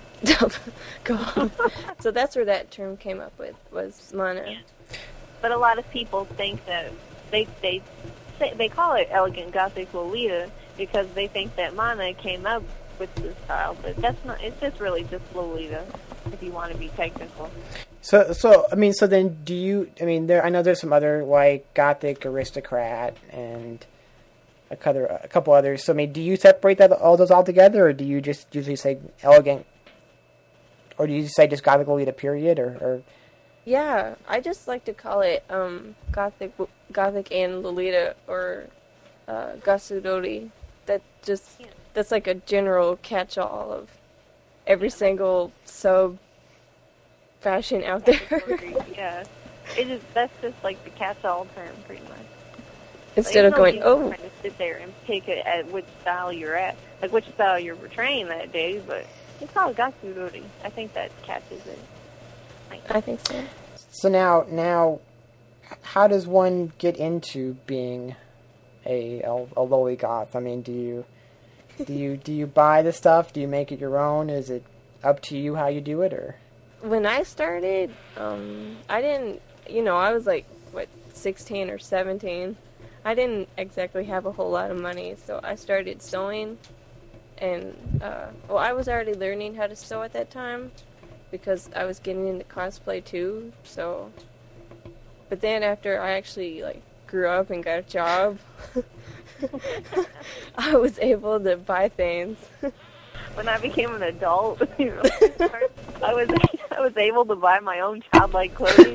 Go on. So that's where that term came up with, was Mana. Yeah. But a lot of people think that they they say, they call it elegant Gothic Lolita because they think that Mana came up with this style, but that's not. It's just really just Lolita, if you want to be technical. so so I mean so then do you I mean there I know there's some other like Gothic aristocrat and a couple a couple others. So I mean, do you separate that all those all together, or do you just usually say elegant, or do you say just Gothic Lolita period, or, or Yeah, I just like to call it um, Gothic Gothic and Lolita, or uh, Gasudori. That just Yeah. that's like a general catch-all of every single sub fashion out there. Yeah, it is. That's just like the catch-all term, pretty much. Instead Like, of going, it's not oh, trying to sit there and pick it at which style you're at, like which style you're portraying that day, but it's called Gatsudori. I think that catches it. I think so. so now now how does one get into being a a, a loli goth? I mean, do you do you do you buy the stuff? Do you make it your own? Is it up to you how you do it, or? When I started, um, I didn't, you know, I was like, what, sixteen or seventeen. I didn't exactly have a whole lot of money, so I started sewing. And, uh, well, I was already learning how to sew at that time because I was getting into cosplay too, so. But then after I actually, like, grew up and got a job, I was able to buy things. when I became an adult, you know, I was I was able to buy my own childlike clothing.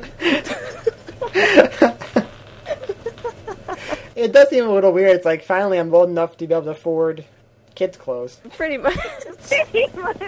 It does seem a little weird. It's like finally I'm old enough to be able to afford kids' clothes. Pretty much. Pretty much.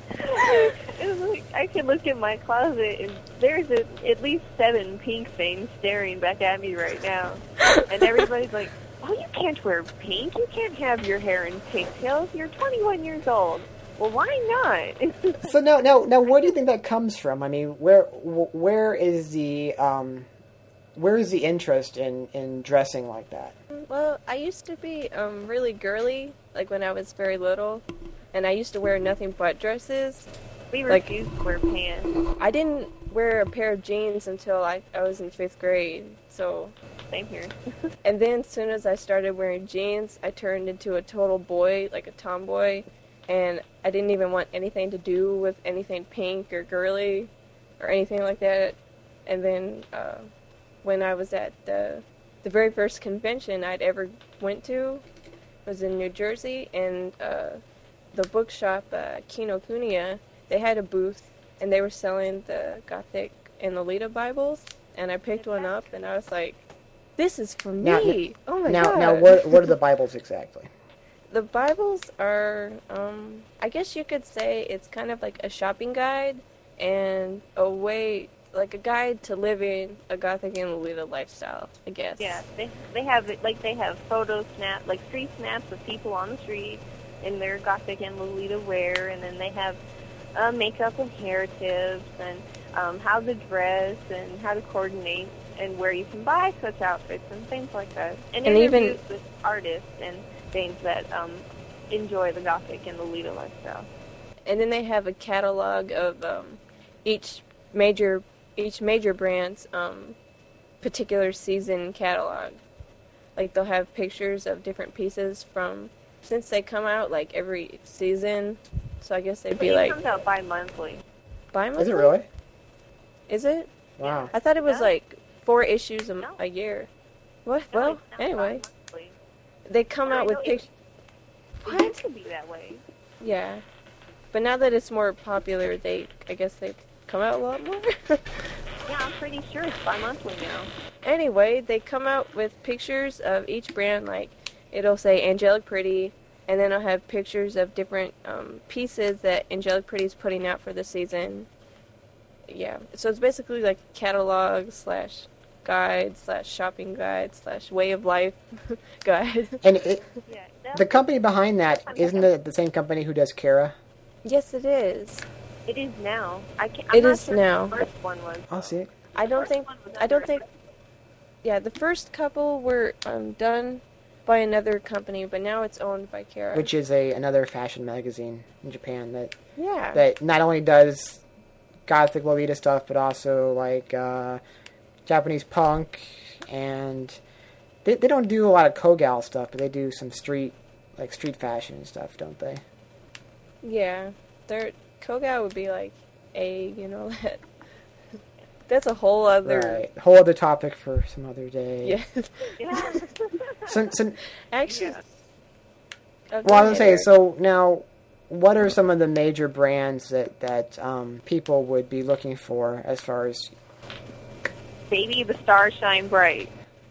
It's like, I can look in my closet and there's a, at least seven pink things staring back at me right now. And everybody's like, oh, you can't wear pink. You can't have your hair in pigtails. You're twenty-one years old. Well, why not? So now, now, now, where do you think that comes from? I mean, where, where is the, um, where is the interest in, in dressing like that? Well, I used to be um, really girly, like when I was very little, and I used to wear nothing but dresses. We Like- refuse to wear pants. I didn't wear a pair of jeans until I, I was in fifth grade, so... Same here. And then as soon as I started wearing jeans, I turned into a total boy, like a tomboy, and I didn't even want anything to do with anything pink or girly or anything like that. And then uh, when I was at the, the very first convention I'd ever went to was in New Jersey, and uh, the bookshop, uh, Kinokuniya, they had a booth, and they were selling the Gothic and Lolita Bibles, and I picked one up, and I was like, this is for Now- me! Oh my now, god! now, what, what are the Bibles exactly? The Bibles are, um, I guess you could say it's kind of like a shopping guide and a way, like a guide to living a Gothic and Lolita lifestyle, I guess. Yeah, they they have it like they have photo snap, like street snaps of people on the street in their Gothic and Lolita wear, and then they have uh, makeup and hair tips and um, how to dress and how to coordinate and where you can buy such outfits and things like that. And, And even- interviews with artists and things that um, enjoy the Gothic and Lolita lifestyle. And then they have a catalog of um, each major each major brand's um, particular season catalog. Like they'll have pictures of different pieces from since they come out like every season. So I guess they'd But be it like comes out bi-monthly. bi-monthly? Is it really? Is it? Wow. I thought it was No. like four issues a, No. a year. What? No, Well, it's not anyway, bi-monthly. they come No, out I with know, pictures. It used to be that way. Yeah, but now that it's more popular, they I guess they come out a lot more. Yeah, I'm pretty sure it's bi-monthly now. Anyway, they come out with pictures of each brand. Like it'll say Angelic Pretty, and then it'll have pictures of different um, pieces that Angelic Pretty's putting out for the season. Yeah, so it's basically like catalog slash guide slash shopping guide slash way of life guide. And it, Yeah, that, the company behind that, isn't it the same company who does Kara? Yes, it is. it is now. I can't, I'm It not is sure now. The first one was. I'll see it. I don't First think. one was I don't under- think. Yeah, the first couple were um, done by another company, but now it's owned by Kara. Which is a another fashion magazine in Japan that yeah, that not only does Gothic Lolita stuff, but also like uh, Japanese punk, and they they don't do a lot of Kogal stuff, but they do some street like street fashion and stuff, don't they? yeah. Their Koga would be like a you know that. That's a whole other. Right. Whole other topic for some other day. Yeah. Yeah. So, so, Actually. Yeah. Oh, go well, I was gonna ahead, say. Eric. So now, what are some of the major brands that that um, people would be looking for as far as? Baby, the stars shine bright.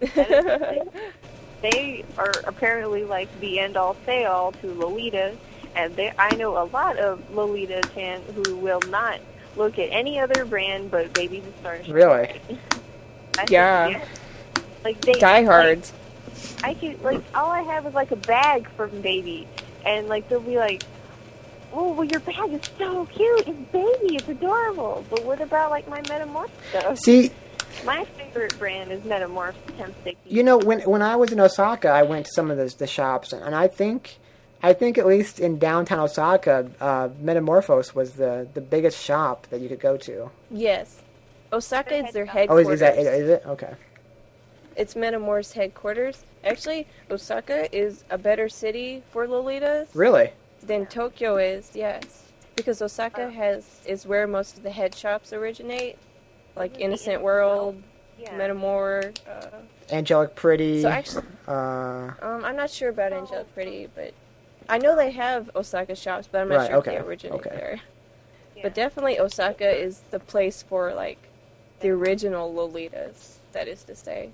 They are apparently like the end-all, say-all to Lolita, and they, I know a lot of Lolita Chan who will not look at any other brand but Baby, the stars shine Really? bright. I Yeah. think, Like they, Diehards. Like, I could like all I have is like a bag from Baby, and like they'll be like, "Oh, well, your bag is so cute. It's Baby. It's adorable." But what about like my Metamorph stuff? See, My favorite brand is Metamorph Temp Sticky. you know, when when I was in Osaka, I went to some of the the shops, and, and I think, I think at least in downtown Osaka, uh, Metamorphos was the, the biggest shop that you could go to. Yes. Osaka is their Oh, headquarters. is, is that is it? Okay. It's Metamorph's headquarters. Actually, Osaka is a better city for Lolitas Really? than Tokyo is. Yes, because Osaka has is where most of the head shops originate, like Innocent World, yeah. Metamor. Uh, Angelic Pretty. so actually, uh, um, I'm not sure about Angelic Pretty, but I know they have Osaka shops, but I'm not Right, sure okay, if they originate okay. there. Yeah. But definitely Osaka is the place for, like, the original Lolitas, that is to say.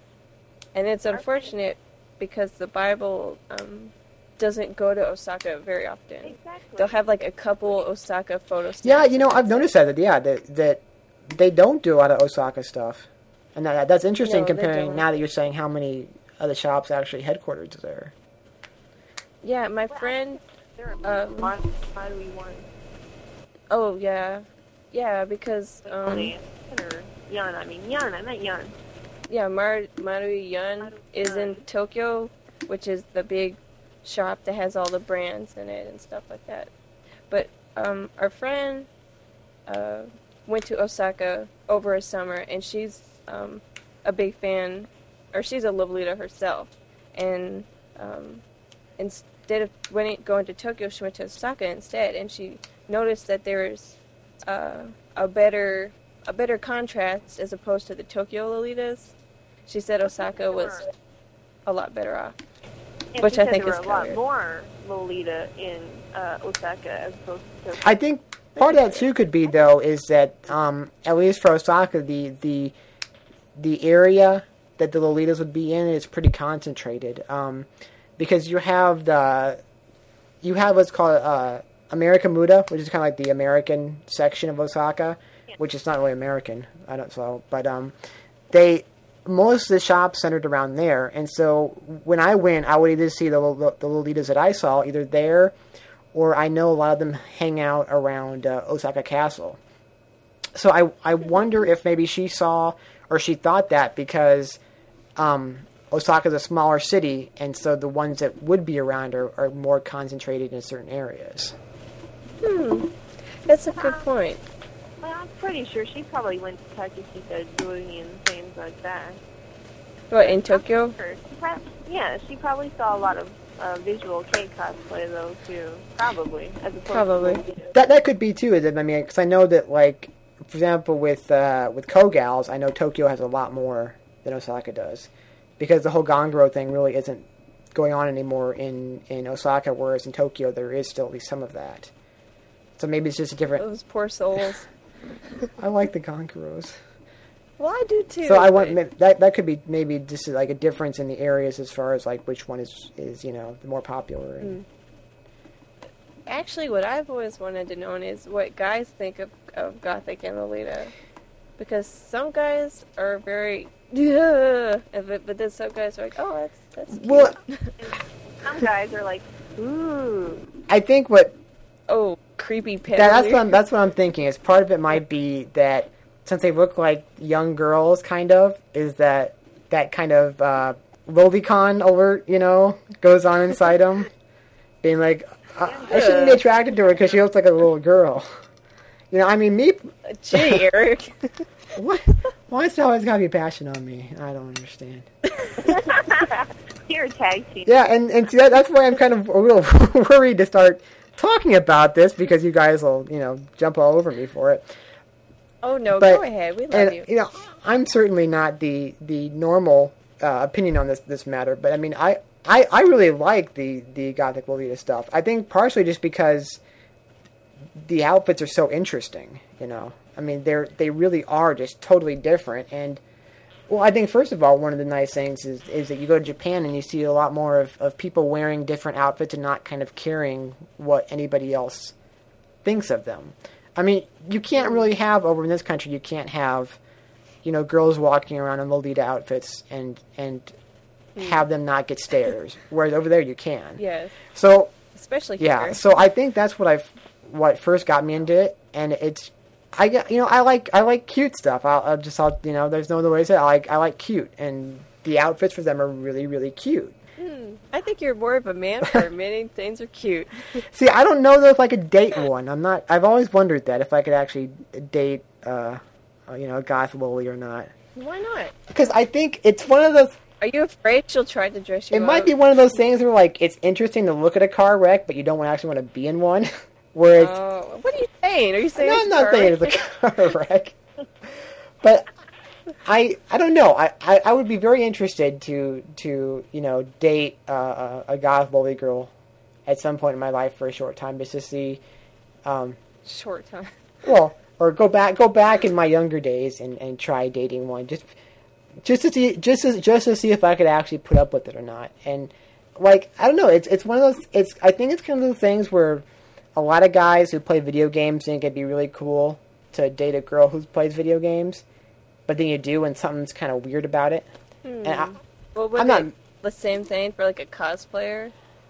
And it's unfortunate because the Bible um, doesn't go to Osaka very often. Exactly. They'll have, like, a couple Osaka photo stamps. Yeah, you know, and I've that's noticed that, that yeah, that, that they don't do a lot of Osaka stuff. And that, that's interesting No, they comparing don't. now that you're saying how many of the shops actually headquartered there. it. Yeah, my friend... There are Um, Mon- Marui one. Oh, yeah. Yeah, because... Um, Or Yan, I mean Yan, I meant Yan. Yeah, Mar- Marui Yun is in Tokyo, which is the big shop that has all the brands in it and stuff like that. But um, our friend uh, went to Osaka over a summer, and she's um, a big fan, or she's a Lolita herself. And um, instead of went, going to Tokyo, she went to Osaka instead, and she noticed that there's uh, a better a better contrast as opposed to the Tokyo Lolitas. She said Osaka was a lot better off. And Which she I said think there is were a lot colored. more Lolita in uh, Osaka as opposed to. I think part of that too could be though is that um, at least for Osaka, the the the area that the Lolitas would be in is pretty concentrated um, because you have the you have what's called uh, America Muda, which is kind of like the American section of Osaka, which is not really American. I don't so, but um, they most of the shops centered around there, and so when I went, I would either see the the Lolitas that I saw either there, or I know a lot of them hang out around uh, Osaka Castle. So I I wonder if maybe she saw or she thought that because um, Osaka's a smaller city, and so the ones that would be around are, are more concentrated in certain areas. Hmm, that's a good point. Well, I'm pretty sure she probably went to Takeshita Jewelry and things like that. What, in Tokyo? Sure. She prob- yeah, she probably saw a lot of uh, visual K cosplay though too. Probably, as opposed Probably. to Lolita. That that could be too. Is it? I mean, because I know that like for example with uh, with Kogals, I know Tokyo has a lot more than Osaka does because the whole Gangro thing really isn't going on anymore in, in Osaka, whereas in Tokyo there is still at least some of that. So maybe it's just a different. Those poor souls. I like the Gangaros. Well, I do too. So I want but- that that could be maybe just like a difference in the areas as far as like which one is is you know the more popular. And, Actually, what I've always wanted to know is what guys think of, of Gothic and Lolita. Because some guys are very, yeah, but, but then some guys are like, oh, that's, that's cute. Well, Some guys are like, ooh. I think what oh, creepy pet. that, that's what I'm, that's what I'm thinking. Is part of it might be that since they look like young girls, kind of, is that that kind of uh, Lolicon alert, you know, goes on inside them, being like, uh, I shouldn't be attracted to her because she looks like a little girl. You know, I mean, me. Gee, Eric. What? Why is it always gotta be passion on me? I don't understand. You're a tag team. Yeah, and, and see, that, that's why I'm kind of a little worried to start talking about this because you guys will, you know, jump all over me for it. Oh, no, But- go ahead. We love And you. you know, I'm certainly not the the normal uh, opinion on this this matter, but I mean, I, I, I really like the the Gothic Lolita stuff. I think partially just because the outfits are so interesting. You know, I mean, they're they really are just totally different. And well, I think first of all, one of the nice things is is that you go to Japan and you see a lot more of, of people wearing different outfits and not kind of caring what anybody else thinks of them. I mean, you can't really have over in this country. You can't have, you know, girls walking around in Lolita outfits and and have them not get stares. Whereas over there, you can. Yes, So especially yeah. here. So I think that's what I what first got me into it, and it's I get you know I like I like cute stuff. I'll, I'll just I'll you know there's no other way to say it. I like I like cute, and the outfits for them are really really cute. Hmm, I think you're more of a man for admitting things are cute. See, I don't know though if I could date one. I'm not. I've always wondered that if I could actually date, uh, uh, you know, a goth loli or not. Why not? Because I think it's one of those. Are you afraid she'll try to dress you It up? might be one of those things where like it's interesting to look at a car wreck, but you don't actually want to be in one. Whereas, Oh, what are you saying? Are you saying no, it's I'm not saying it's a car wreck, but I I don't know. I, I, I would be very interested to to you know date uh, a, a goth loli girl at some point in my life for a short time just to see, um, Short time. well, or go back go back in my younger days and, and try dating one just just to see just to, just to see if I could actually put up with it or not. And like I don't know, it's it's one of those. It's I think it's kind of the things where a lot of guys who play video games think it'd be really cool to date a girl who plays video games, but then you do and something's kind of weird about it. Hmm. And I, Well, would I'm they- not- the same thing for like a cosplayer?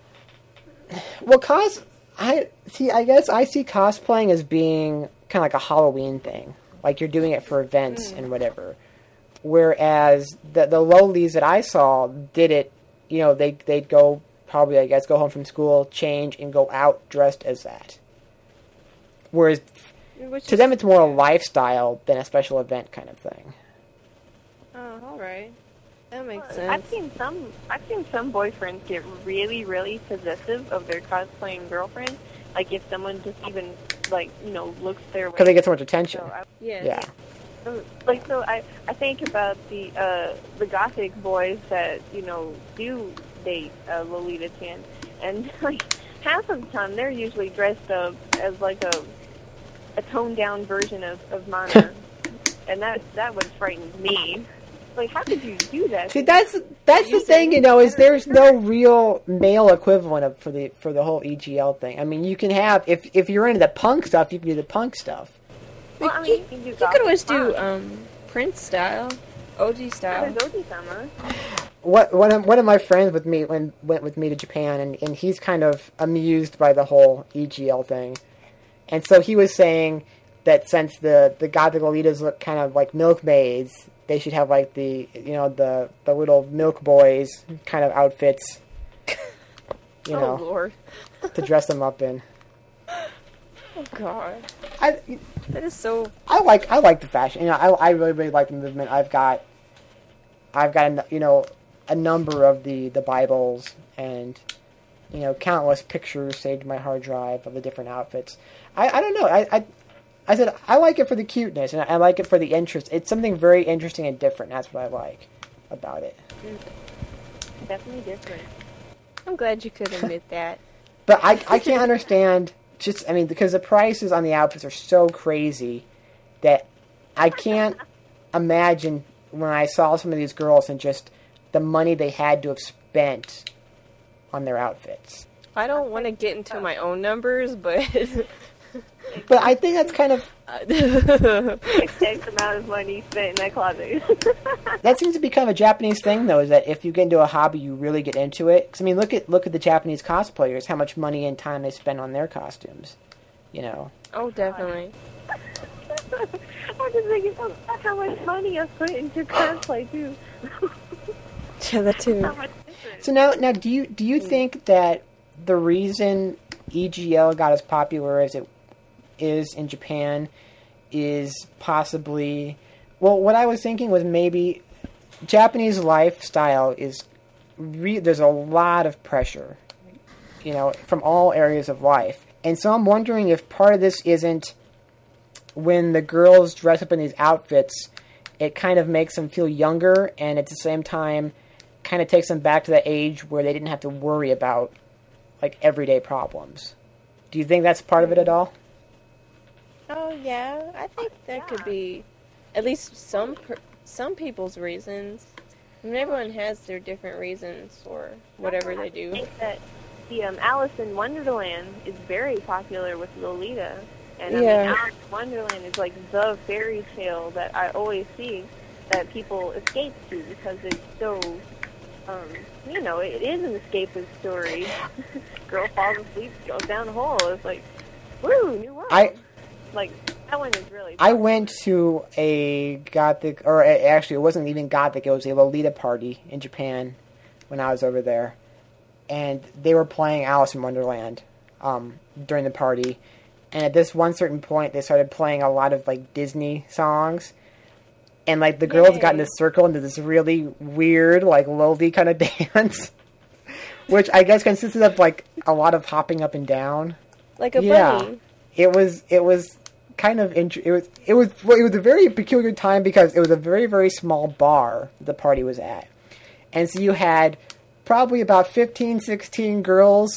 Well, cos, I see. I guess I see cosplaying as being kind of like a Halloween thing, like you're doing it for events Mm. and whatever. Whereas the the lowlies that I saw did it, you know, they they'd go probably, I guess, go home from school, change, and go out dressed as that. Whereas Which to is- them, it's more a lifestyle than a special event kind of thing. Oh, all right. That makes I've sense. seen some. I've seen some boyfriends get really, really possessive of their cosplaying girlfriend. Like if someone just even like you know looks their way. Because they get so much attention. So I, Yeah. Yeah. so, like so, I I think about the uh, the gothic boys that you know do date uh, Lolita Chan, and like half of the time they're usually dressed up as like a a toned down version of of Mana, and that that would frighten me. Like, how could you do that? See, that's that's the thing, you know, is there's no real male equivalent of, for the for the whole E G L thing. I mean, you can have if if you're into the punk stuff, you can do the punk stuff. Well, I You- mean, you, can do You could always do gothic um Prince style, O G punk. style. There's Oji-sama. What one of one of my friends with me when went with me to Japan, and, and he's kind of amused by the whole E G L thing, and so he was saying that since the the gothic Lolitas look kind of like milkmaids, they should have like the you know the the little milk boys kind of outfits, you Oh know, Lord. to dress them up in. Oh God. I That is so. I like I like the fashion. You know, I I really really like the movement. I've got I've got a, you know a number of the the Bibles and you know countless pictures saved to my hard drive of the different outfits. I I don't know. I I, I said I like it for the cuteness and I like it for the interest. It's something very interesting and different. That's what I like about it. Definitely different. I'm glad you could admit that. But I I can't understand. Just I mean because the prices on the outfits are so crazy that I can't imagine when I saw some of these girls and just the money they had to have spent on their outfits. I don't want to get into my own numbers, but But I think that's kind of X amount of money spent in that closet. that seems to be kind of a Japanese thing though. Is that if you get into a hobby, you really get into it. Because I mean, look at look at the Japanese cosplayers, how much money and time they spend on their costumes. You know. oh, definitely. I'm just thinking about how much money I put into cosplay too. Yeah, that too. How much different. So now, now, do you do you think that the reason E G L got as popular as it is in Japan is possibly, well, what I was thinking was maybe Japanese lifestyle is re- there's a lot of pressure, you know, from all areas of life, and so I'm wondering if part of this isn't when the girls dress up in these outfits, it kind of makes them feel younger, and at the same time kind of takes them back to the age where they didn't have to worry about like everyday problems. Do you think that's part of it at all? Oh yeah, I think that could be at least some per- some people's reasons. I mean, everyone has their different reasons for whatever they I do. think that the um, Alice in Wonderland is very popular with Lolita, and I mean, Yeah. Alice in Wonderland is like the fairy tale that I always see that people escape to because it's so, um, you know, it is an escapist story. Girl falls asleep, goes down the hole. It's like, woo, new world. I like that one is really. I went to a gothic, or a- actually it wasn't even gothic, it was a Lolita party in Japan when I was over there. And they were playing Alice in Wonderland um, during the party. And at this one certain point, they started playing a lot of like Disney songs. And like the girls got in this circle into this really weird, like lowly kind of dance. Which I guess consisted of like a lot of hopping up and down. Like a Yeah. bunny. It was it was kind of int- it was it was well, it was a very peculiar time because it was a very very small bar the party was at, and so you had probably about fifteen, sixteen girls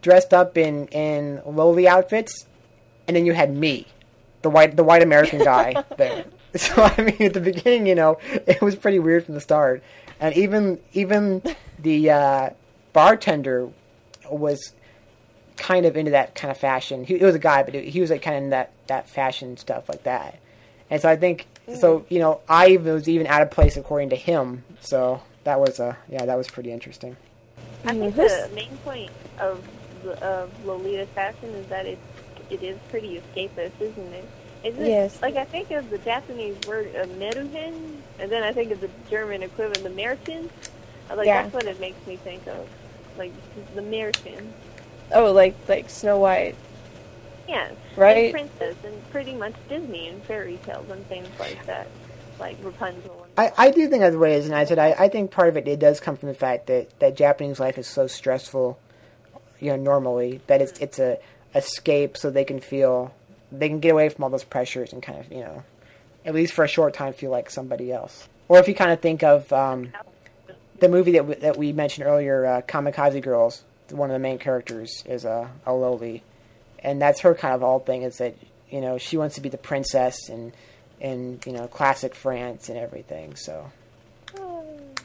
dressed up in, in lowly outfits, and then you had me, the white the white American guy there. So I mean, at the beginning, you know, it was pretty weird from the start, and even even the uh, bartender was kind of into that kind of fashion. He, he was a guy, but he was like kind of in that, that fashion stuff like that. And so I think, mm. so you know, I was even out of place according to him. So that was a uh, yeah, that was pretty interesting. I think the main point of of Lolita fashion is that it it is pretty escapist, isn't it? Isn't yes. It, like I think of the Japanese word uh, meruhen, and then I think of the German equivalent, the Märchen. Like yeah. that's what it makes me think of, like the Märchen. Oh, like like Snow White. Yeah, right. And princess and pretty much Disney and fairy tales and things like that, like Rapunzel. And I, I do think that's the way it is, and I said I, I think part of it it does come from the fact that, that Japanese life is so stressful, you know, normally that it's it's a escape, so they can feel they can get away from all those pressures and kind of, you know, at least for a short time, feel like somebody else. Or if you kind of think of um, the movie that w- that we mentioned earlier, uh, Kamikaze Girls. One of the main characters is a, a loli, and that's her kind of all thing is that, you know, she wants to be the princess and in, you know, classic France and everything. So, oh,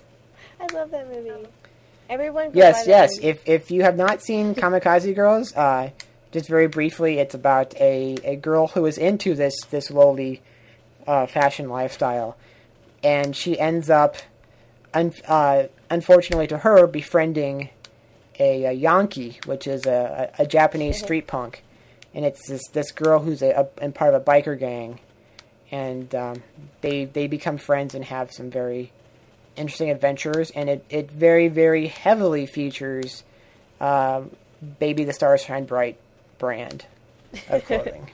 I love that movie. Everyone. Yes, yes. Movie. If if you have not seen Kamikaze Girls, uh, just very briefly, it's about a, a girl who is into this this loli uh, fashion lifestyle, and she ends up, un- uh, unfortunately to her, befriending A, a Yankee, which is a, a, a Japanese street punk, and it's this this girl who's a, a and part of a biker gang, and um, they they become friends and have some very interesting adventures, and it, it very very heavily features uh, Baby the Stars Shine Bright brand of clothing.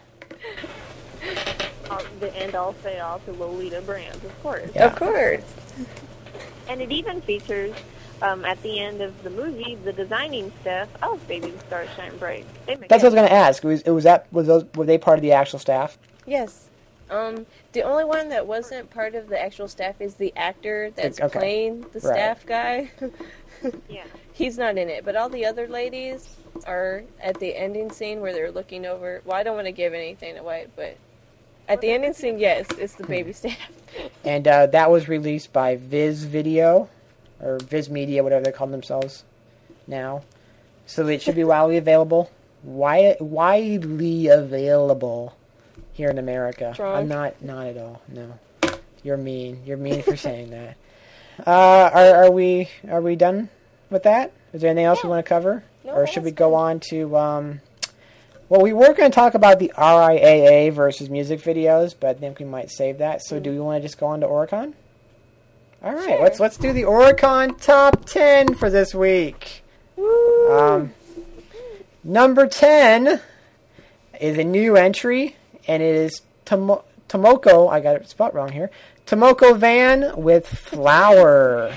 uh, and also also Lolita brands, of course. Yeah. Of course. And it even features. Um, at the end of the movie, the designing staff of Baby the Stars Shine Bright. They make That's what I was going to ask. Was, it was that was those were they part of the actual staff? Yes. Um, the only one that wasn't part of the actual staff is the actor that's Okay. playing the Right. staff guy. Yeah. He's not in it, but all the other ladies are at the ending scene where they're looking over. Well, I don't want to give anything away, but at the ending scene, yes, it's the baby staff. And uh, that was released by Viz Video. Or Viz Media, whatever they call themselves now. So it should be widely available. Wi- widely available here in America. Drunk. I'm not, not at all, no. You're mean. You're mean for saying that. Uh, are, are we are we done with that? Is there anything else Yeah. we want to cover? No, or should we that's go good. on to... Um, well, we were going to talk about the R I A A versus music videos, but I think we might save that. So Mm. do we want to just go on to Oricon? All right, Sure. let's let's do the Oricon top ten for this week. Woo! Um, number ten is a new entry, and it is Tomo- Tomoko. I got it spelled wrong here. Tomoko Van with Flower.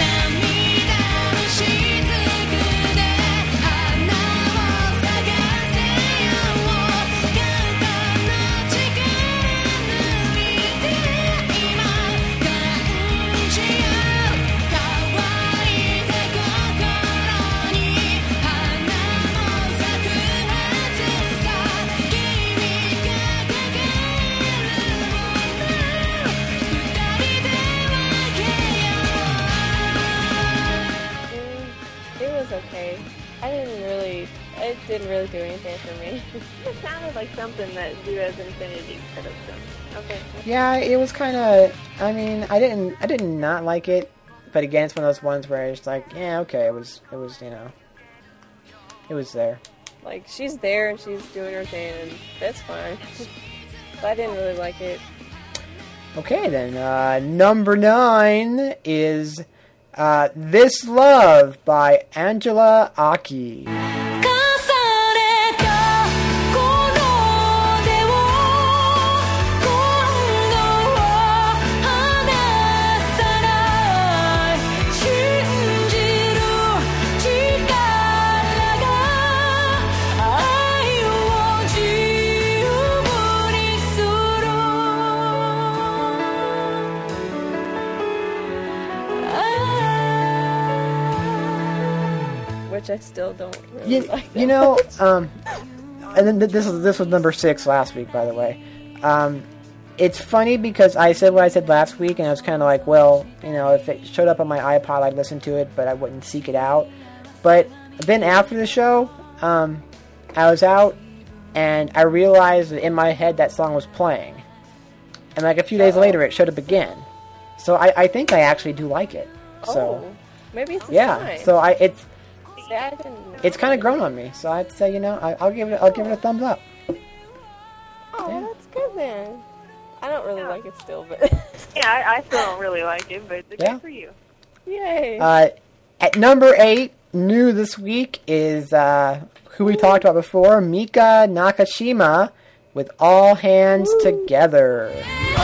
Okay. I didn't really, it didn't really do anything for me. It sounded like something that Duez Infinity could have done. Okay. Yeah, it was kind of. I mean, I didn't. I did not like it, but again, it's one of those ones where it's like, yeah, okay, it was. It was, you know, it was there. Like, she's there and she's doing her thing, and that's fine. But I didn't really like it. Okay, then. Uh, number nine is uh, This Love by Angela Aki. which I still don't really You, like. you know, um, and then th- this was this was number six last week, by the way. Um, it's funny because I said what I said last week, and I was kind of like, well, you know, if it showed up on my iPod, I'd listen to it, but I wouldn't seek it out. But then after the show, um, I was out, and I realized that in my head that song was playing. And like a few days Uh-oh. later, it showed up again. So I, I think I actually do like it. So Oh, maybe it's a yeah, sign. so I it's See, I didn't- it's kind of grown on me. So I'd say, you know, I, I'll give it I'll give it a thumbs up. Oh, Yeah. that's good then. I don't really like it still, but Yeah, I, I still don't really like it, but it's Yeah. good for you. yay. Uh, at number eight, new this week is uh, who we talked about before, Mika Nakashima with All Hands Together.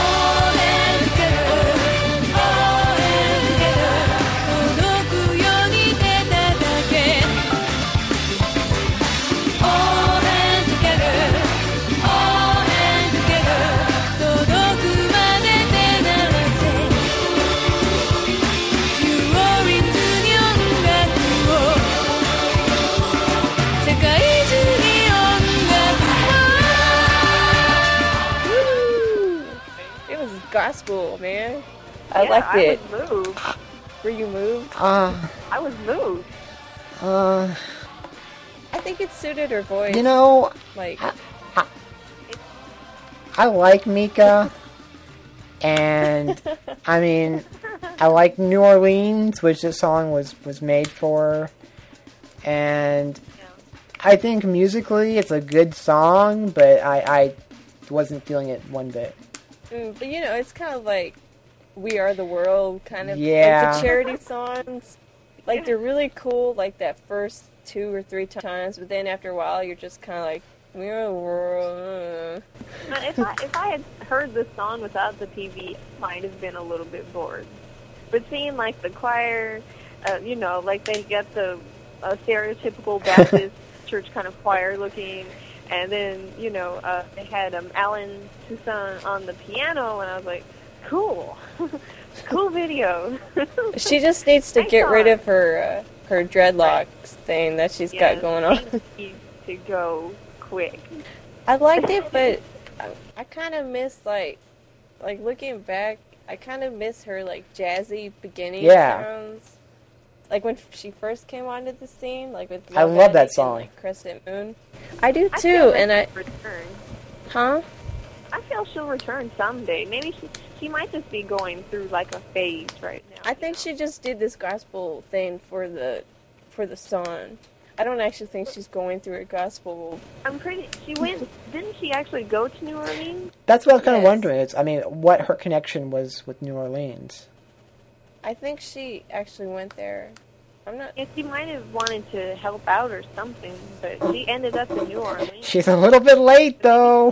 Woo! It was gospel, man. I yeah, liked I it. was moved. Were you moved? Uh, I was moved. uh, I think it suited her voice. you know, like, I like Mika, and I mean, I like New Orleans, which this song was, was made for, and I think musically it's a good song, but I, I wasn't feeling it one bit. mm, but you know, it's kind of like "We Are the World," kind of Yeah. like the charity songs. Like they're really cool, like that first two or three times, but then after a while, you're just kind of like, "We are the world." But if I if I had heard the song without the T V, I might have been a little bit bored. But seeing like the choir, uh, you know, like they got the uh, stereotypical Baptist church kind of choir looking, and then you know uh, they had um, Alan Toussaint on the piano, and I was like, cool, cool video. She just needs to Nice get rid song. of her uh, her dreadlocks thing that she's Yeah, got going on. things need to go quick. I liked it, but I, I kind of miss like, like looking back, I kind of miss her like jazzy beginning Yeah. sounds. Like when she first came onto the scene, like with I Love love that Addict song. and, like Crescent Moon. I do I too, feel like and I, she'll return. huh? I feel she'll return someday. Maybe she she might just be going through like a phase right now. I think she just did this gospel thing for the, for the song. I don't actually think she's going through a gospel. I'm pretty. She went. Didn't she actually go to New Orleans? That's what I was kind of Yes. wondering. It's, I mean, what her connection was with New Orleans. I think she actually went there. I'm not. Yeah, she might have wanted to help out or something, but she ended up in New Orleans. She's a little bit late, though.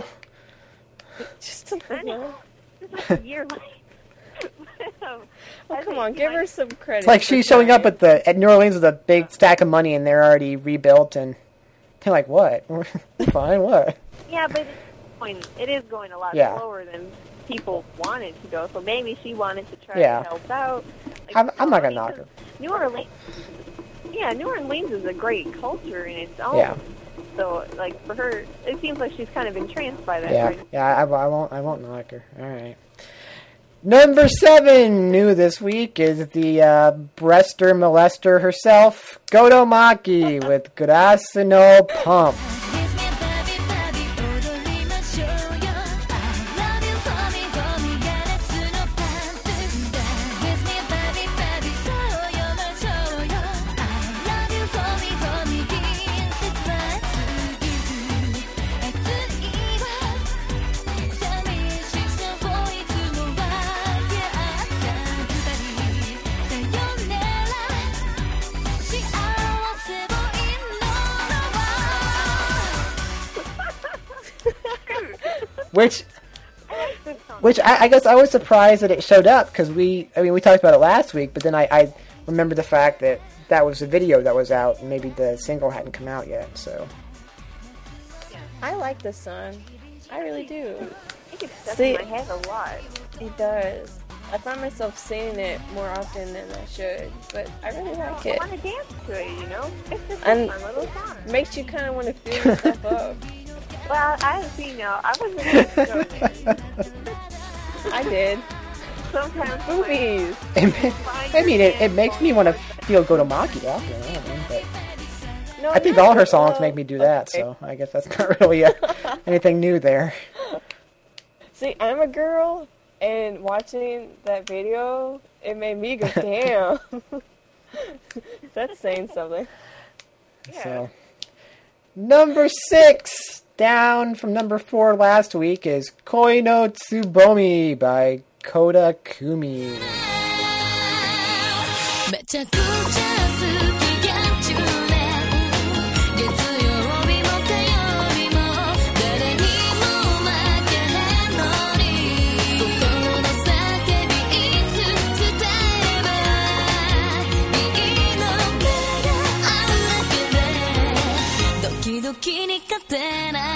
Just a I know. little. It's like a year late. Oh, I come think on, she give might- her some credit. It's like for she's showing up trying. at the at New Orleans with a big stack of money, and they're already rebuilt, and they're like, "What? We're fine, what?" Yeah, but it's going, it is going a lot Yeah. slower than people wanted to go. So maybe she wanted to try Yeah. to help out. Like, I'm, I'm not gonna you know, knock her. New Orleans. Yeah, New Orleans is a great culture in its own. Yeah. So, like for her, it seems like she's kind of entranced by that. Yeah, Right? yeah. I, I won't. I won't knock her. All right. Number seven, new this week, is the uh, breaster molester herself, Gotomaki, with Grass No Pump. Which, which I, I guess I was surprised that it showed up, because we, I mean, we talked about it last week, but then I, I remember the fact that that was the video that was out, and maybe the single hadn't come out yet, so. I like this song. I really do. I think it's stuck See- in my head a lot. It does. I find myself singing it more often than I should, but I really like I it. want to dance to it, you know? It's just a And- fun little song. Makes you kind of want to feel yourself up. Well, I see now. I wasn't going to go there. I did. Sometimes when Movies. It ma- I mean, it, it makes me want to feel Gotomaki often. I don't know, but No, I think not all her well, songs make me do that, okay. so I guess that's not really uh, anything new there. See, I'm a girl, and watching that video, it made me go, damn. That's saying something. So, number six, down from number four last week, is Koi no Tsubomi by Koda Kumi. めちゃくちゃ好きやっちゅうね月曜日も火曜日も誰にも負けへんのに心の叫びいつ伝えばいいのかがあるだけでドキドキに勝てない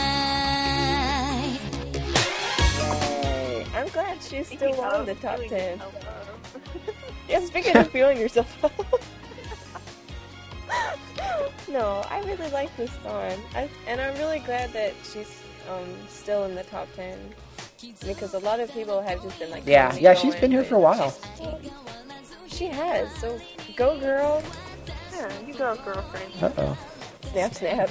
Yay. I'm glad she's Speaking still on of the top doing ten. yourself up. Yeah, speaking of feeling yourself up. No, I really like this song. I, and I'm really glad that she's um, still in the top ten. Because a lot of people have just been like... Yeah, coming yeah, and she's going, been here but for a while. She has, so go girl. Yeah, you go, girlfriend. Uh-oh. Snap, snap.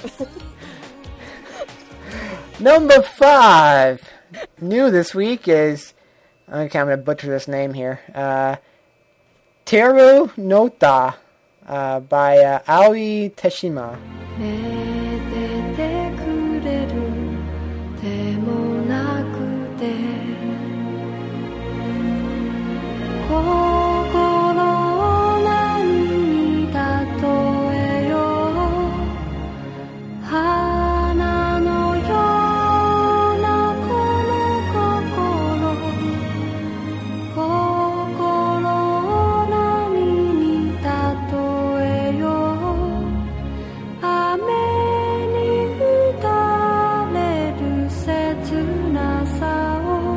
Number five, new this week is, okay, I'm going to butcher this name here, uh, Teru no Ta, uh, by uh, Aoi Teshima. めでてくれるでもなくて心を何に例えよう花のようなこの心心を何に例えよう雨に打たれる切なさを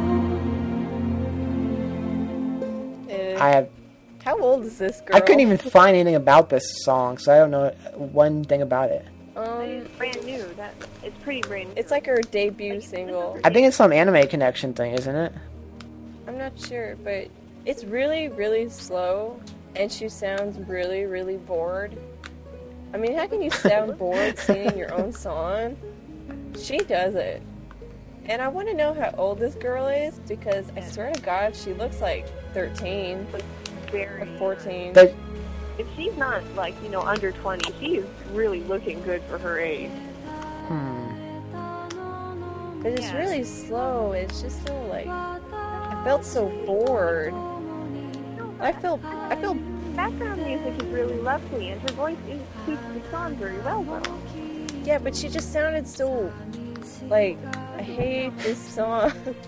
Uh, I have, how old is this girl? I couldn't even find anything about this song, so I don't know one thing about it. Um, It's brand new. That It's pretty brand new. it's like her debut single. I think it's some Anime Connection thing, isn't it? I'm not sure, but it's really, really slow, and she sounds really, really bored. I mean, how can you sound bored singing your own song? She does it. And I want to know how old this girl is, because I swear to God, she looks like thirteen very or fourteen. But If she's not, like, you know, under twenty, she is really looking good for her age. hmm. But it's Yeah. really slow. It's just so, like, I felt so bored. I feel, I feel, Background music is really lovely, and her voice is, suits the song very well, though. yeah, but she just sounded so, like, I hate this song.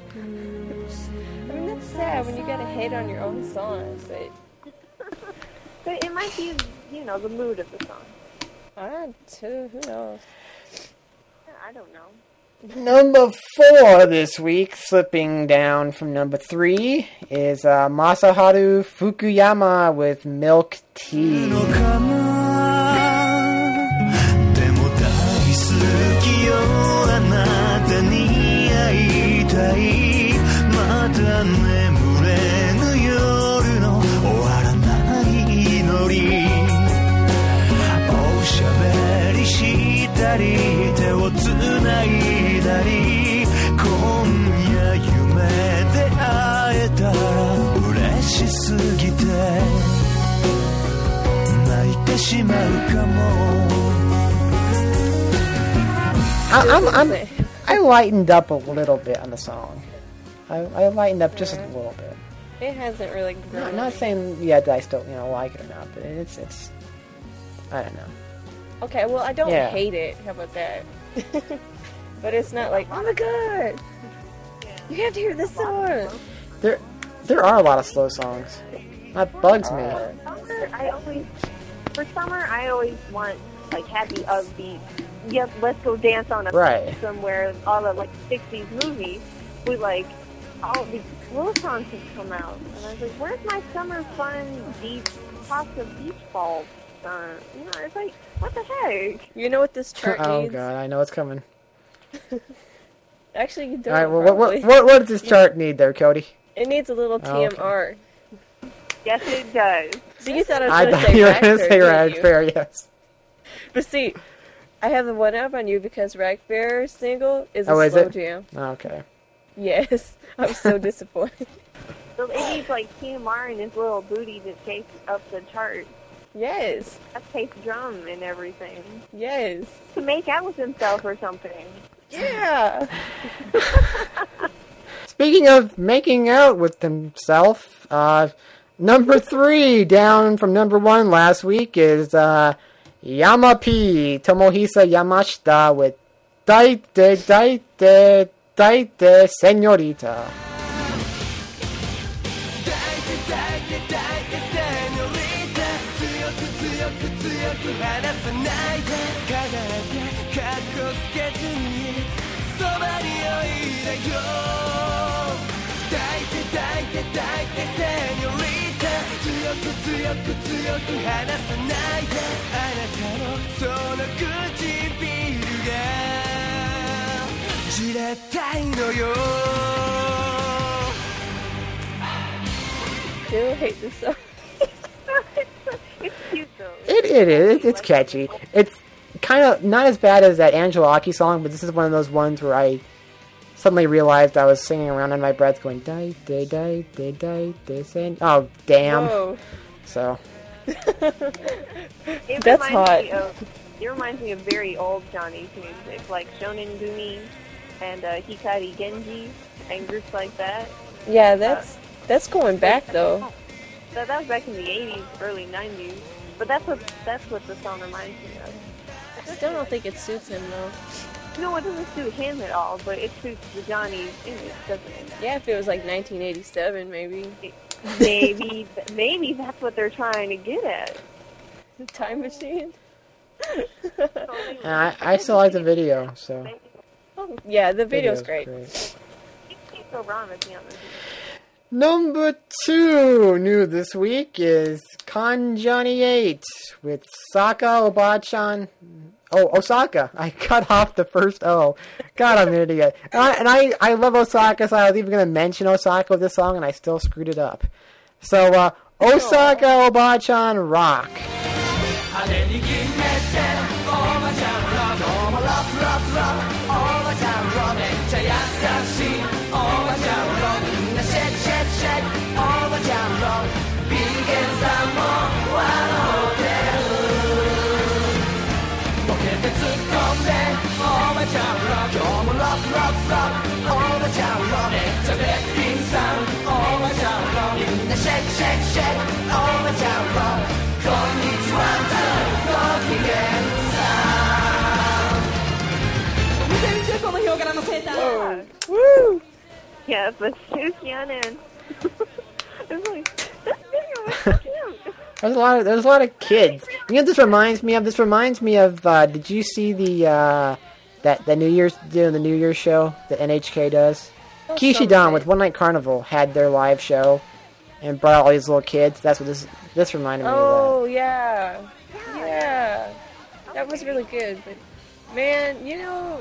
I mean, that's sad when you gotta hate on your own song, but But it might be, you know, the mood of the song. I too, who knows? I don't know. Number four this week, slipping down from number three, is uh, Masaharu Fukuyama with Milk Tea. のかなでも大好きよあなたに会いたいまた眠れぬ夜の終わらない祈りおしゃべりしたり手をつないだり今夜夢で会えたら嬉しすぎて泣いてしまうかも I, I'm, I'm, I lightened up a little bit on the song. I, I lightened up just a little bit. It hasn't really grown. I'm not saying yet that I still, you know, like it or not, but it's, it's, I don't know. Okay, well, I don't Yeah. hate it. How about that? But it's not like, oh my god, you have to hear this song. There, there are a lot of slow songs. That bugs me. Summer, I always, for summer, I always want, like, happy, upbeat, yep, let's go dance on a Right. somewhere, all the, like, sixties movies with, like, all the little songs have come out, and I was like, "Where's my summer fun deep pasta beach ball song?" You know, it's like, what the heck? You know what this chart Oh needs? god, I know it's coming. Actually, you don't. All right, well, what, what probably. what what does this chart need there, Cody? It needs a little T Oh, M R. Yes, it does. So you thought I was I going to thought say you were Rag going to Fair, say didn't Rag you? Fair, yes. But see, I have the one up on you because Rag Fair single is a Oh, is slow it? jam. Okay. Yes, I'm so disappointed. So it needs like T M R and his little booty to take up the chart. Yes, That takes drum and everything. yes, To make out with himself or something. yeah. Speaking of making out with himself, uh, number three down from number one last week is uh, Yamapi Tomohisa Yamashita with Daite Daite Daite Señorita. じれたいのよ Still hate this song. It's cute though. It it is. It's catchy. It's kind of not as bad as that Angela Aki song, but this is one of those ones where I suddenly realized I was singing around on my breath, going die die die die die die say. Oh damn! Whoa. So It That's reminds hot. Me of, it reminds me of very old Johnny's music, like Shonen Gumi and uh, Hikari Genji and groups like that. Yeah, that's that's going back though. That, that was back in the eighties, early nineties. But that's what that's what the song reminds me of. I still don't think it suits him though. No, it doesn't suit him at all, but it suits the Johnny's image, doesn't it? Yeah, if it was like nineteen eighty-seven, maybe. Maybe, maybe that's what they're trying to get at. Time machine. and I I still like the video. So Oh, yeah, the video's great. You can't go wrong with me on this. Number two new this week is Kanjani eight with Saka Obachan. Oh, Osaka. I cut off the first O. God, I'm an idiot. And I, and I, I love Osaka, so I was even going to mention Osaka with this song, and I still screwed it up. So, uh, Osaka Obachan Rock. Woo! Yeah, but Sushianen. It's like, this video is so cute. There's a lot of there's a lot of kids. You know what this reminds me of? This reminds me of. Uh, did you see the uh, that the New Year's doing the New Year's show that N H K does? Kishidan with One Night Carnival had their live show and brought all these little kids. That's what this this reminded me Oh, yeah. Yeah. That was really good, but man, you know,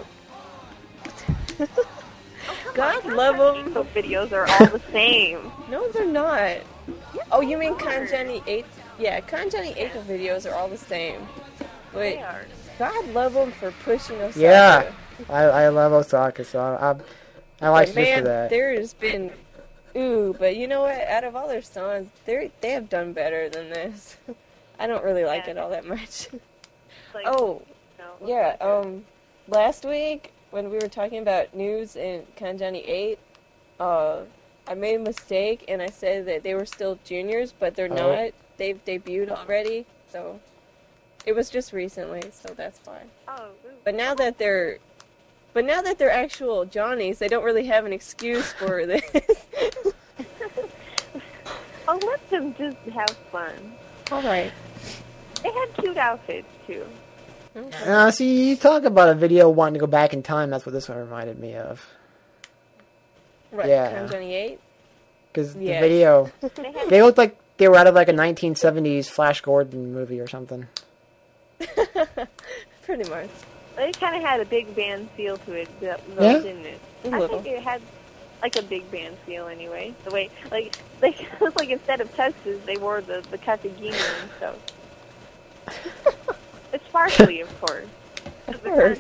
God love them. Those videos are all the same. No, they're not. Oh, you mean Kanjani eight? Yeah, Kanjani eight videos are all the same. But They are. God love them for pushing Osaka. Yeah. of that. I I love Osaka, so I I, I like But this for man, that. there's been ooh, but you know what? Out of all their songs, they they have done better than this. I don't really like Yeah. it all that much. Like, Oh, no, yeah. Um, last week when we were talking about news in Kanjani eight, uh, I made a mistake and I said that they were still juniors, but they're Oh. not. They've debuted already, so it was just recently, so that's fine. Oh, ooh. But now that they're, but now that they're actual Johnnies, they don't really have an excuse for this. Oh, let them just have fun. All right. They had cute outfits too. Uh, see, you talk about a video wanting to go back in time. That's what this one reminded me of. What, Yeah. Crown twenty-eight? Because Yeah. the video, They had they looked like they were out of like a nineteen seventies Flash Gordon movie or something. Pretty much. It kind of had a big band feel to it, though, Yeah? didn't it? A I little. think it had like a big band feel anyway. The way, like, they it was like instead of tuxes, they wore the the katagini and stuff. It's partially, of course. Of course.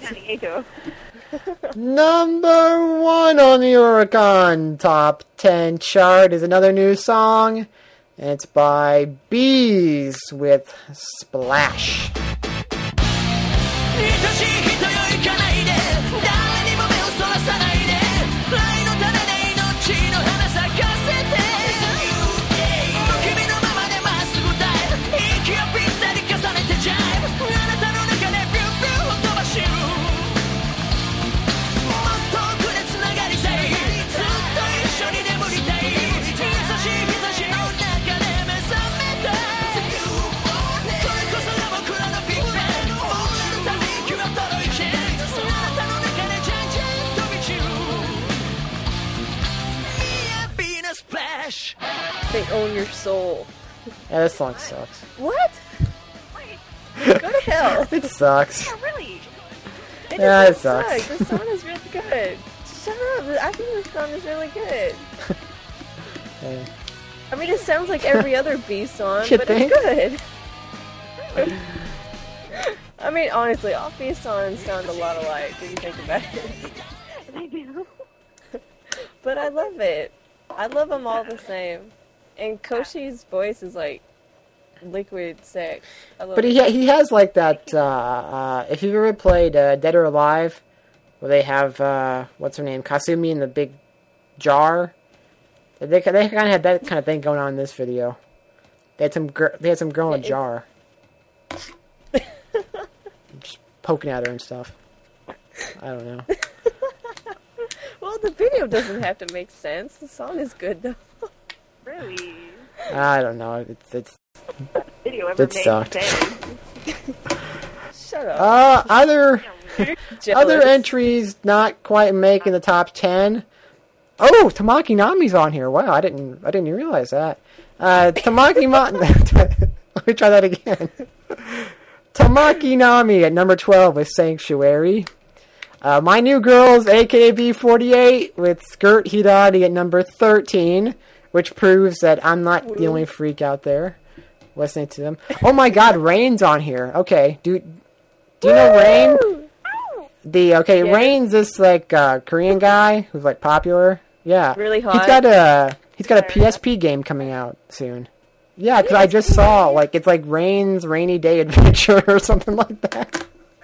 Number one on the Oricon Top ten chart is another new song, and it's by Bees with Splash. 愛しい人よ行かないで誰にも目をそらさないで愛の種で命の花咲かせて不気味のままでまっすぐだい息をぴったり重ねてジャイブあなたの中でビュービューを飛ばしもっと遠くでつながりたいずっと一緒に眠りたい優しい日差しの中で目覚めたいこれこそが僕らのビッグバン They own your soul. Yeah, this song sucks. What? Go to hell. It sucks. Really? It Yeah, does it not sucks. suck. This song is really good. Shut up. I think this song is really good. Yeah. I mean, it sounds like every other Bee song, You but think? it's good. I mean, honestly, all Bee songs sound a lot alike if you think about it. They do. But I love it. I love them all the same. And Koshi's voice is like liquid sex. I love But it. he he has like that. Uh, uh, if you've ever played uh, Dead or Alive, where they have uh, what's her name, Kasumi in the big jar. They they kind of had that kind of thing going on in this video. They had some gr- they had some girl in a Yeah, jar, just poking at her and stuff. I don't know. Well, the video doesn't have to make sense. The song is good though. Really? I don't know. It's it's Video ever It made sucked. sense. Shut up. uh other Jealous. other entries not quite making the top ten. Oh, Tamaki Nami's on here. Wow, I didn't I didn't even realize that. Uh, Tamaki Ma- Let me try that again. Tamaki Nami at number twelve with Sanctuary. Uh, My New Girls, A K A B forty-eight, with Skirt Hidari at number thirteen, which proves that I'm not the only freak out there listening to them. Oh my god, Rain's on here. Okay, do do you know Rain? The okay, Yeah. Rain's this like uh, Korean guy who's like popular. Yeah, Really He's hot? got a he's got a P S P game coming out soon. Yeah, because I just saw like it's like Rain's Rainy Day Adventure or something like that.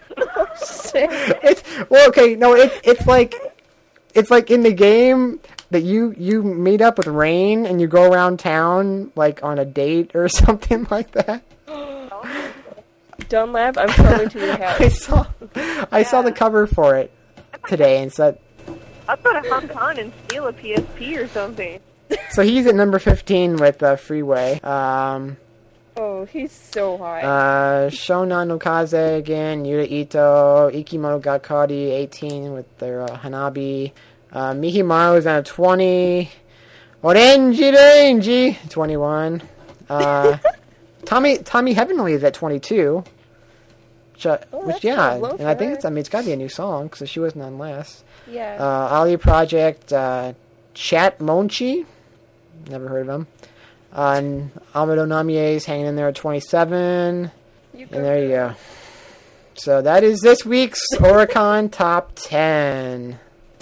It's well, okay, no, it's it's like it's like in the game that you you meet up with Rain and you go around town like on a date or something like that. Dunlap, I'm coming to your I house. saw I saw the cover for it today and said I'll go to Hong Kong and steal a P S P or something. so he's at number fifteen with uh, Freeway. Um, Oh, he's so hot. uh, Shonan no Kaze again, Yuta Ito, Ikimonogatari eighteen with their uh, Hanabi. Uh, Mihimaru is at twenty. Orange Range twenty-one. Uh, Tommy Tommy Heavenly is at twenty-two. Which, uh, Oh, which that's yeah, kinda low and I for think her. it's I mean it's got to be a new song because she wasn't on last. yeah. Uh, Ali Project, uh, Chat Monchi, never heard of him. Uh, and Amado Namie's hanging in there at twenty-seven. you And there you go. So that is this week's Oricon Top ten.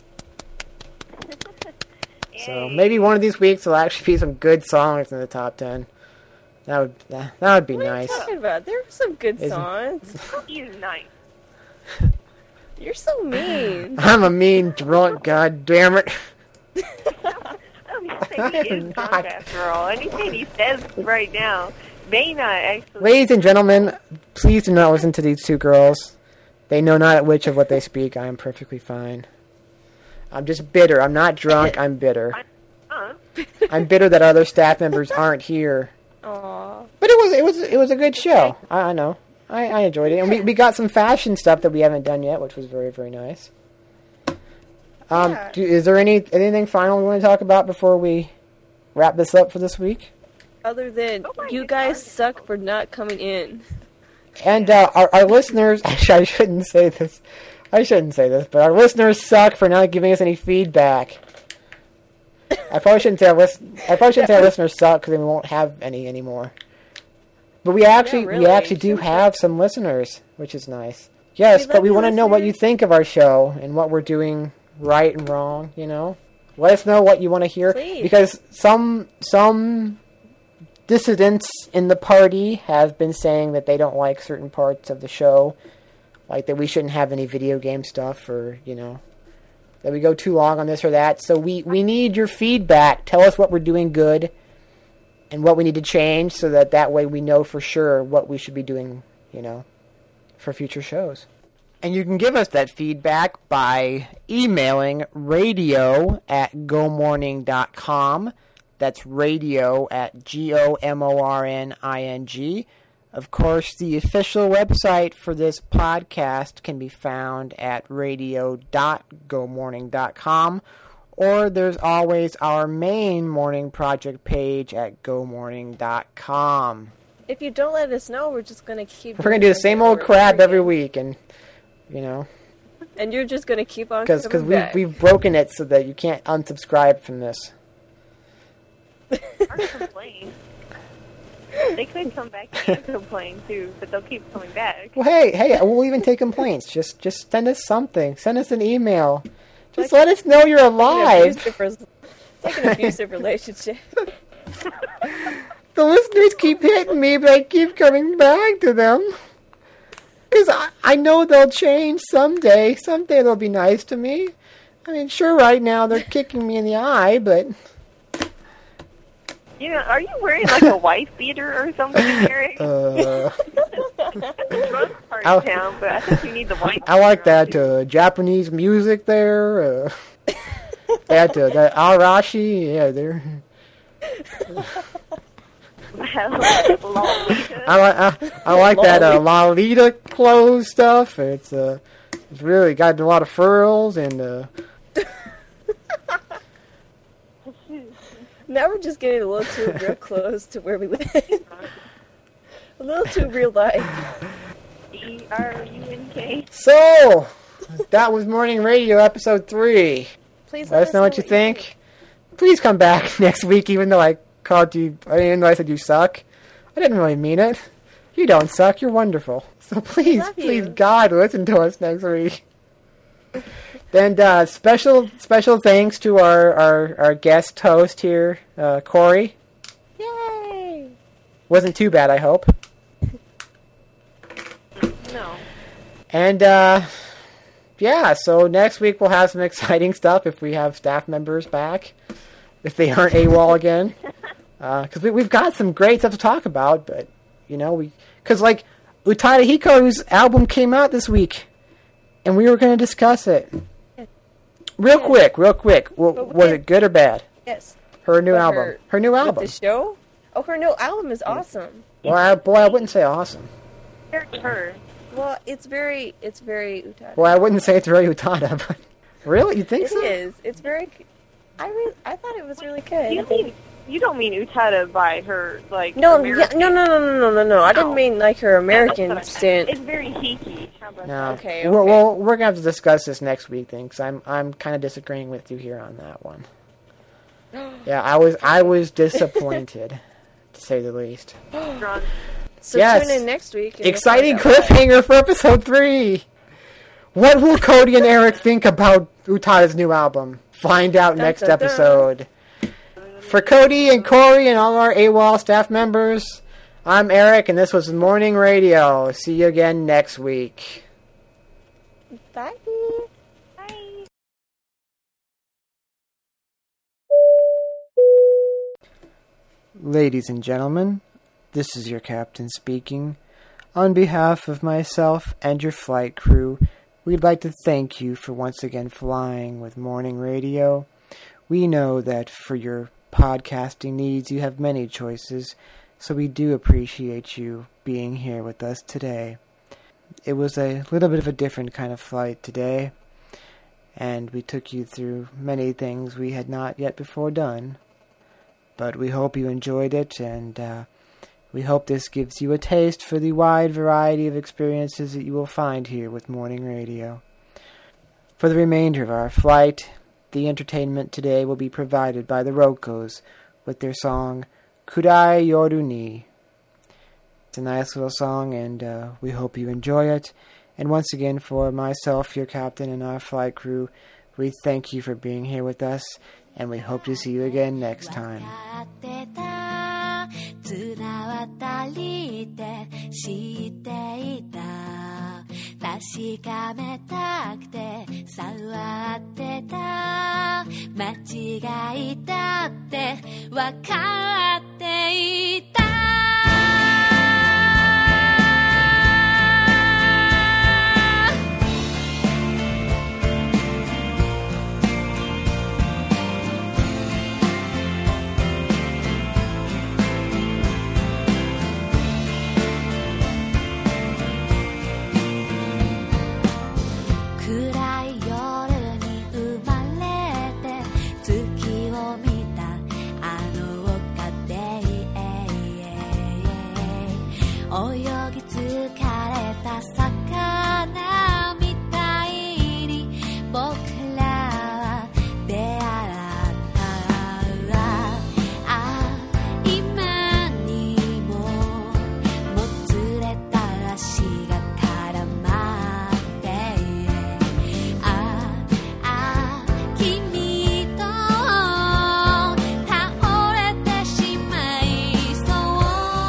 So maybe one of these weeks will actually be some good songs in the top ten. That would that, that would be What nice. are you talking about? There were some good Isn't- songs. He's nice. You're so mean. I'm a mean drunk, god damn it. I don't think he is Not. drunk after all. Anything he says right now may not actually. Ladies and gentlemen, please do not listen to these two girls. They know not which of what they speak. I am perfectly fine. I'm just bitter. I'm not drunk. I'm bitter. Huh? I'm bitter that other staff members aren't here. Aw. But it was it was it was a good show. I, I know. I, I enjoyed it, and we we got some fashion stuff that we haven't done yet, which was very very nice. Um, Yeah. do, is there any anything final we want to talk about before we wrap this up for this week? Other than Oh my you God. guys suck for not coming in. And uh, our, our listeners, actually, I shouldn't say this. I shouldn't say this, but our listeners suck for not giving us any feedback. I probably shouldn't say our, list- I probably shouldn't say our listeners suck because then we won't have any anymore. But we actually, really. we actually do have some listeners, which is nice. Yes, We but love we you, want to know what you listeners. think of our show and what we're doing right and wrong. You know, let us know what you want to hear Please. because some some dissidents in the party have been saying that they don't like certain parts of the show, like that we shouldn't have any video game stuff, or you know, that we go too long on this or that. So we we need your feedback. Tell us what we're doing good and what we need to change, so that that way we know for sure what we should be doing, you know, for future shows. And you can give us that feedback by emailing radio at go morning dot com. That's radio at G O M O R N I N G. Of course, the official website for this podcast can be found at radio dot go morning dot com. Or there's always our main morning project page at go morning dot com. If you don't let us know, we're just gonna keep. We're going to do the same old crap every week, and, you know, And you're just gonna keep on. because coming we've, back. we've broken it so that you can't unsubscribe from this. Or complain. They could come back and complain too, but they'll keep coming back. Well, hey, hey, we'll even take complaints. Just just send us something. Send us an email. Just Like- let us know you're Like an alive. abusive res- like an abusive relationship. The listeners keep hitting me, but I keep coming back to them. Because I, I know they'll change someday. Someday they'll be nice to me. I mean, sure, right now they're kicking me in the eye, but... You know, are you wearing like a wife beater or something, Eric? Uh, It's roast party I'll- town, but I think you need the white. I like that uh, Japanese music there. Uh, that, uh, that Arashi, yeah, they're... I like I, I like that uh, Lolita clothes stuff. It's uh, it's really got a lot of frills and uh, Now we're just getting a little too real close to where we live. A little too real life. E R U N K. so that was Morning Radio episode three. Please Let us know what you think. Please come back next week, even though I called you, even though I said you suck. I didn't really mean it. You don't suck. You're wonderful. So please, love you. please, God, listen to us next week. And uh, special special thanks to our, our, our guest host here, uh, Corey. Yay! Wasn't too bad, I hope. No. And, uh, yeah, so next week we'll have some exciting stuff if we have staff members back. If they aren't AWOL again. Because we, we've got some great stuff to talk about, but, you know, we... Because, like, Utada Hikaru's album came out this week, and we were going to discuss it. Real quick, real quick. W- But was with- it good or bad? Yes. Her new But album. her- Her new With album. the show? Oh, her new album is awesome. Well, I, boy, I wouldn't say awesome. Eric her. Well, it's very, it's very Utada. Well, I wouldn't say it's very Utada, but... Really? You think It so? is. It's very. I re- I thought it was really good. You mean you don't mean Utada by her like No, yeah, American. no, no, no, no, no, no, no. I didn't No. mean like her American That's what I stint. meant. It's very hiki. How about No. Okay, We're, okay. well, we're gonna have to discuss this next week, then, because I'm I'm kind of disagreeing with you here on that one. Yeah, I was I was disappointed, to say the least. that? Drunk. So Yes. tune in next week. and you'll Exciting find out why. cliffhanger for episode three. What will Cody and Eric think about Utada's new album? Find out Dun, next dun, dun. episode. For Cody and Corey and all our AWOL staff members, I'm Eric, and this was Morning Radio. See you again next week. Bye. Bye. Ladies and gentlemen, this is your captain speaking. On behalf of myself and your flight crew, we'd like to thank you for once again flying with Morning Radio. We know that for your podcasting needs you have many choices, so we do appreciate you being here with us today. It was a little bit of a different kind of flight today, and we took you through many things we had not yet before done. But we hope you enjoyed it, and uh, we hope this gives you a taste for the wide variety of experiences that you will find here with Morning Radio. For the remainder of our flight, the entertainment today will be provided by the Rokos with their song Kurai Yoru ni. It's a nice little song, and uh, we hope you enjoy it. And once again, for myself, your captain, and our flight crew, we thank you for being here with us, and we hope to see you again next time. 綱渡りって知っていた確かめたくて触ってた間違いだって分かっていた泳ぎ疲れた魚みたいに僕らは出会ったあ今にももつれた足が絡まってああ君と倒れてしまいそう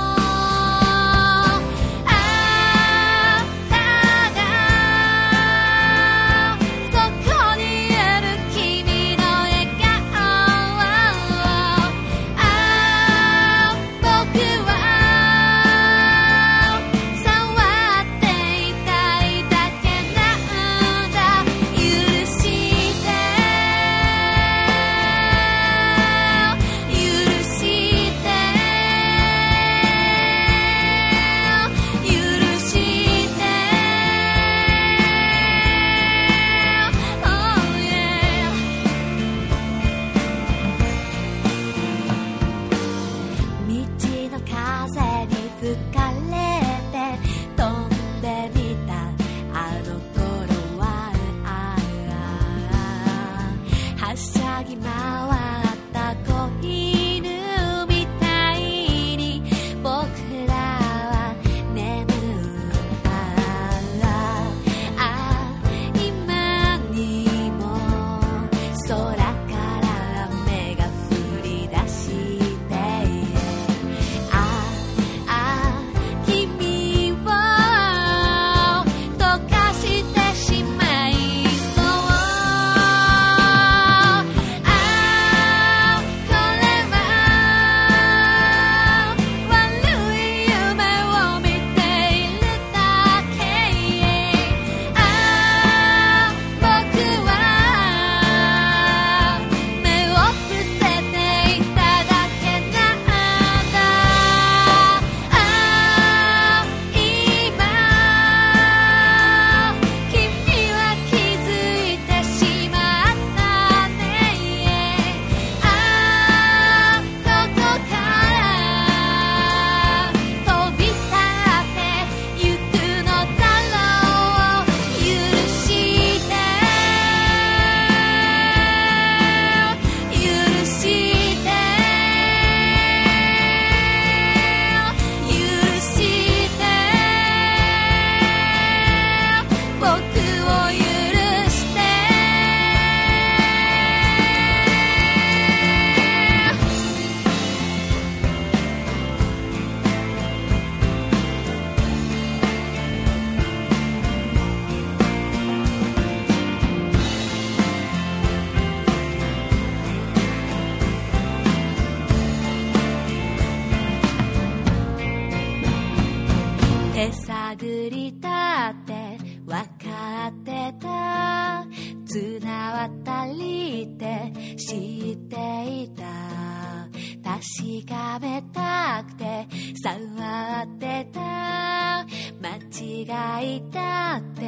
手探りだって分かってた綱渡りって知っていた確かめたくて触ってた間違いだった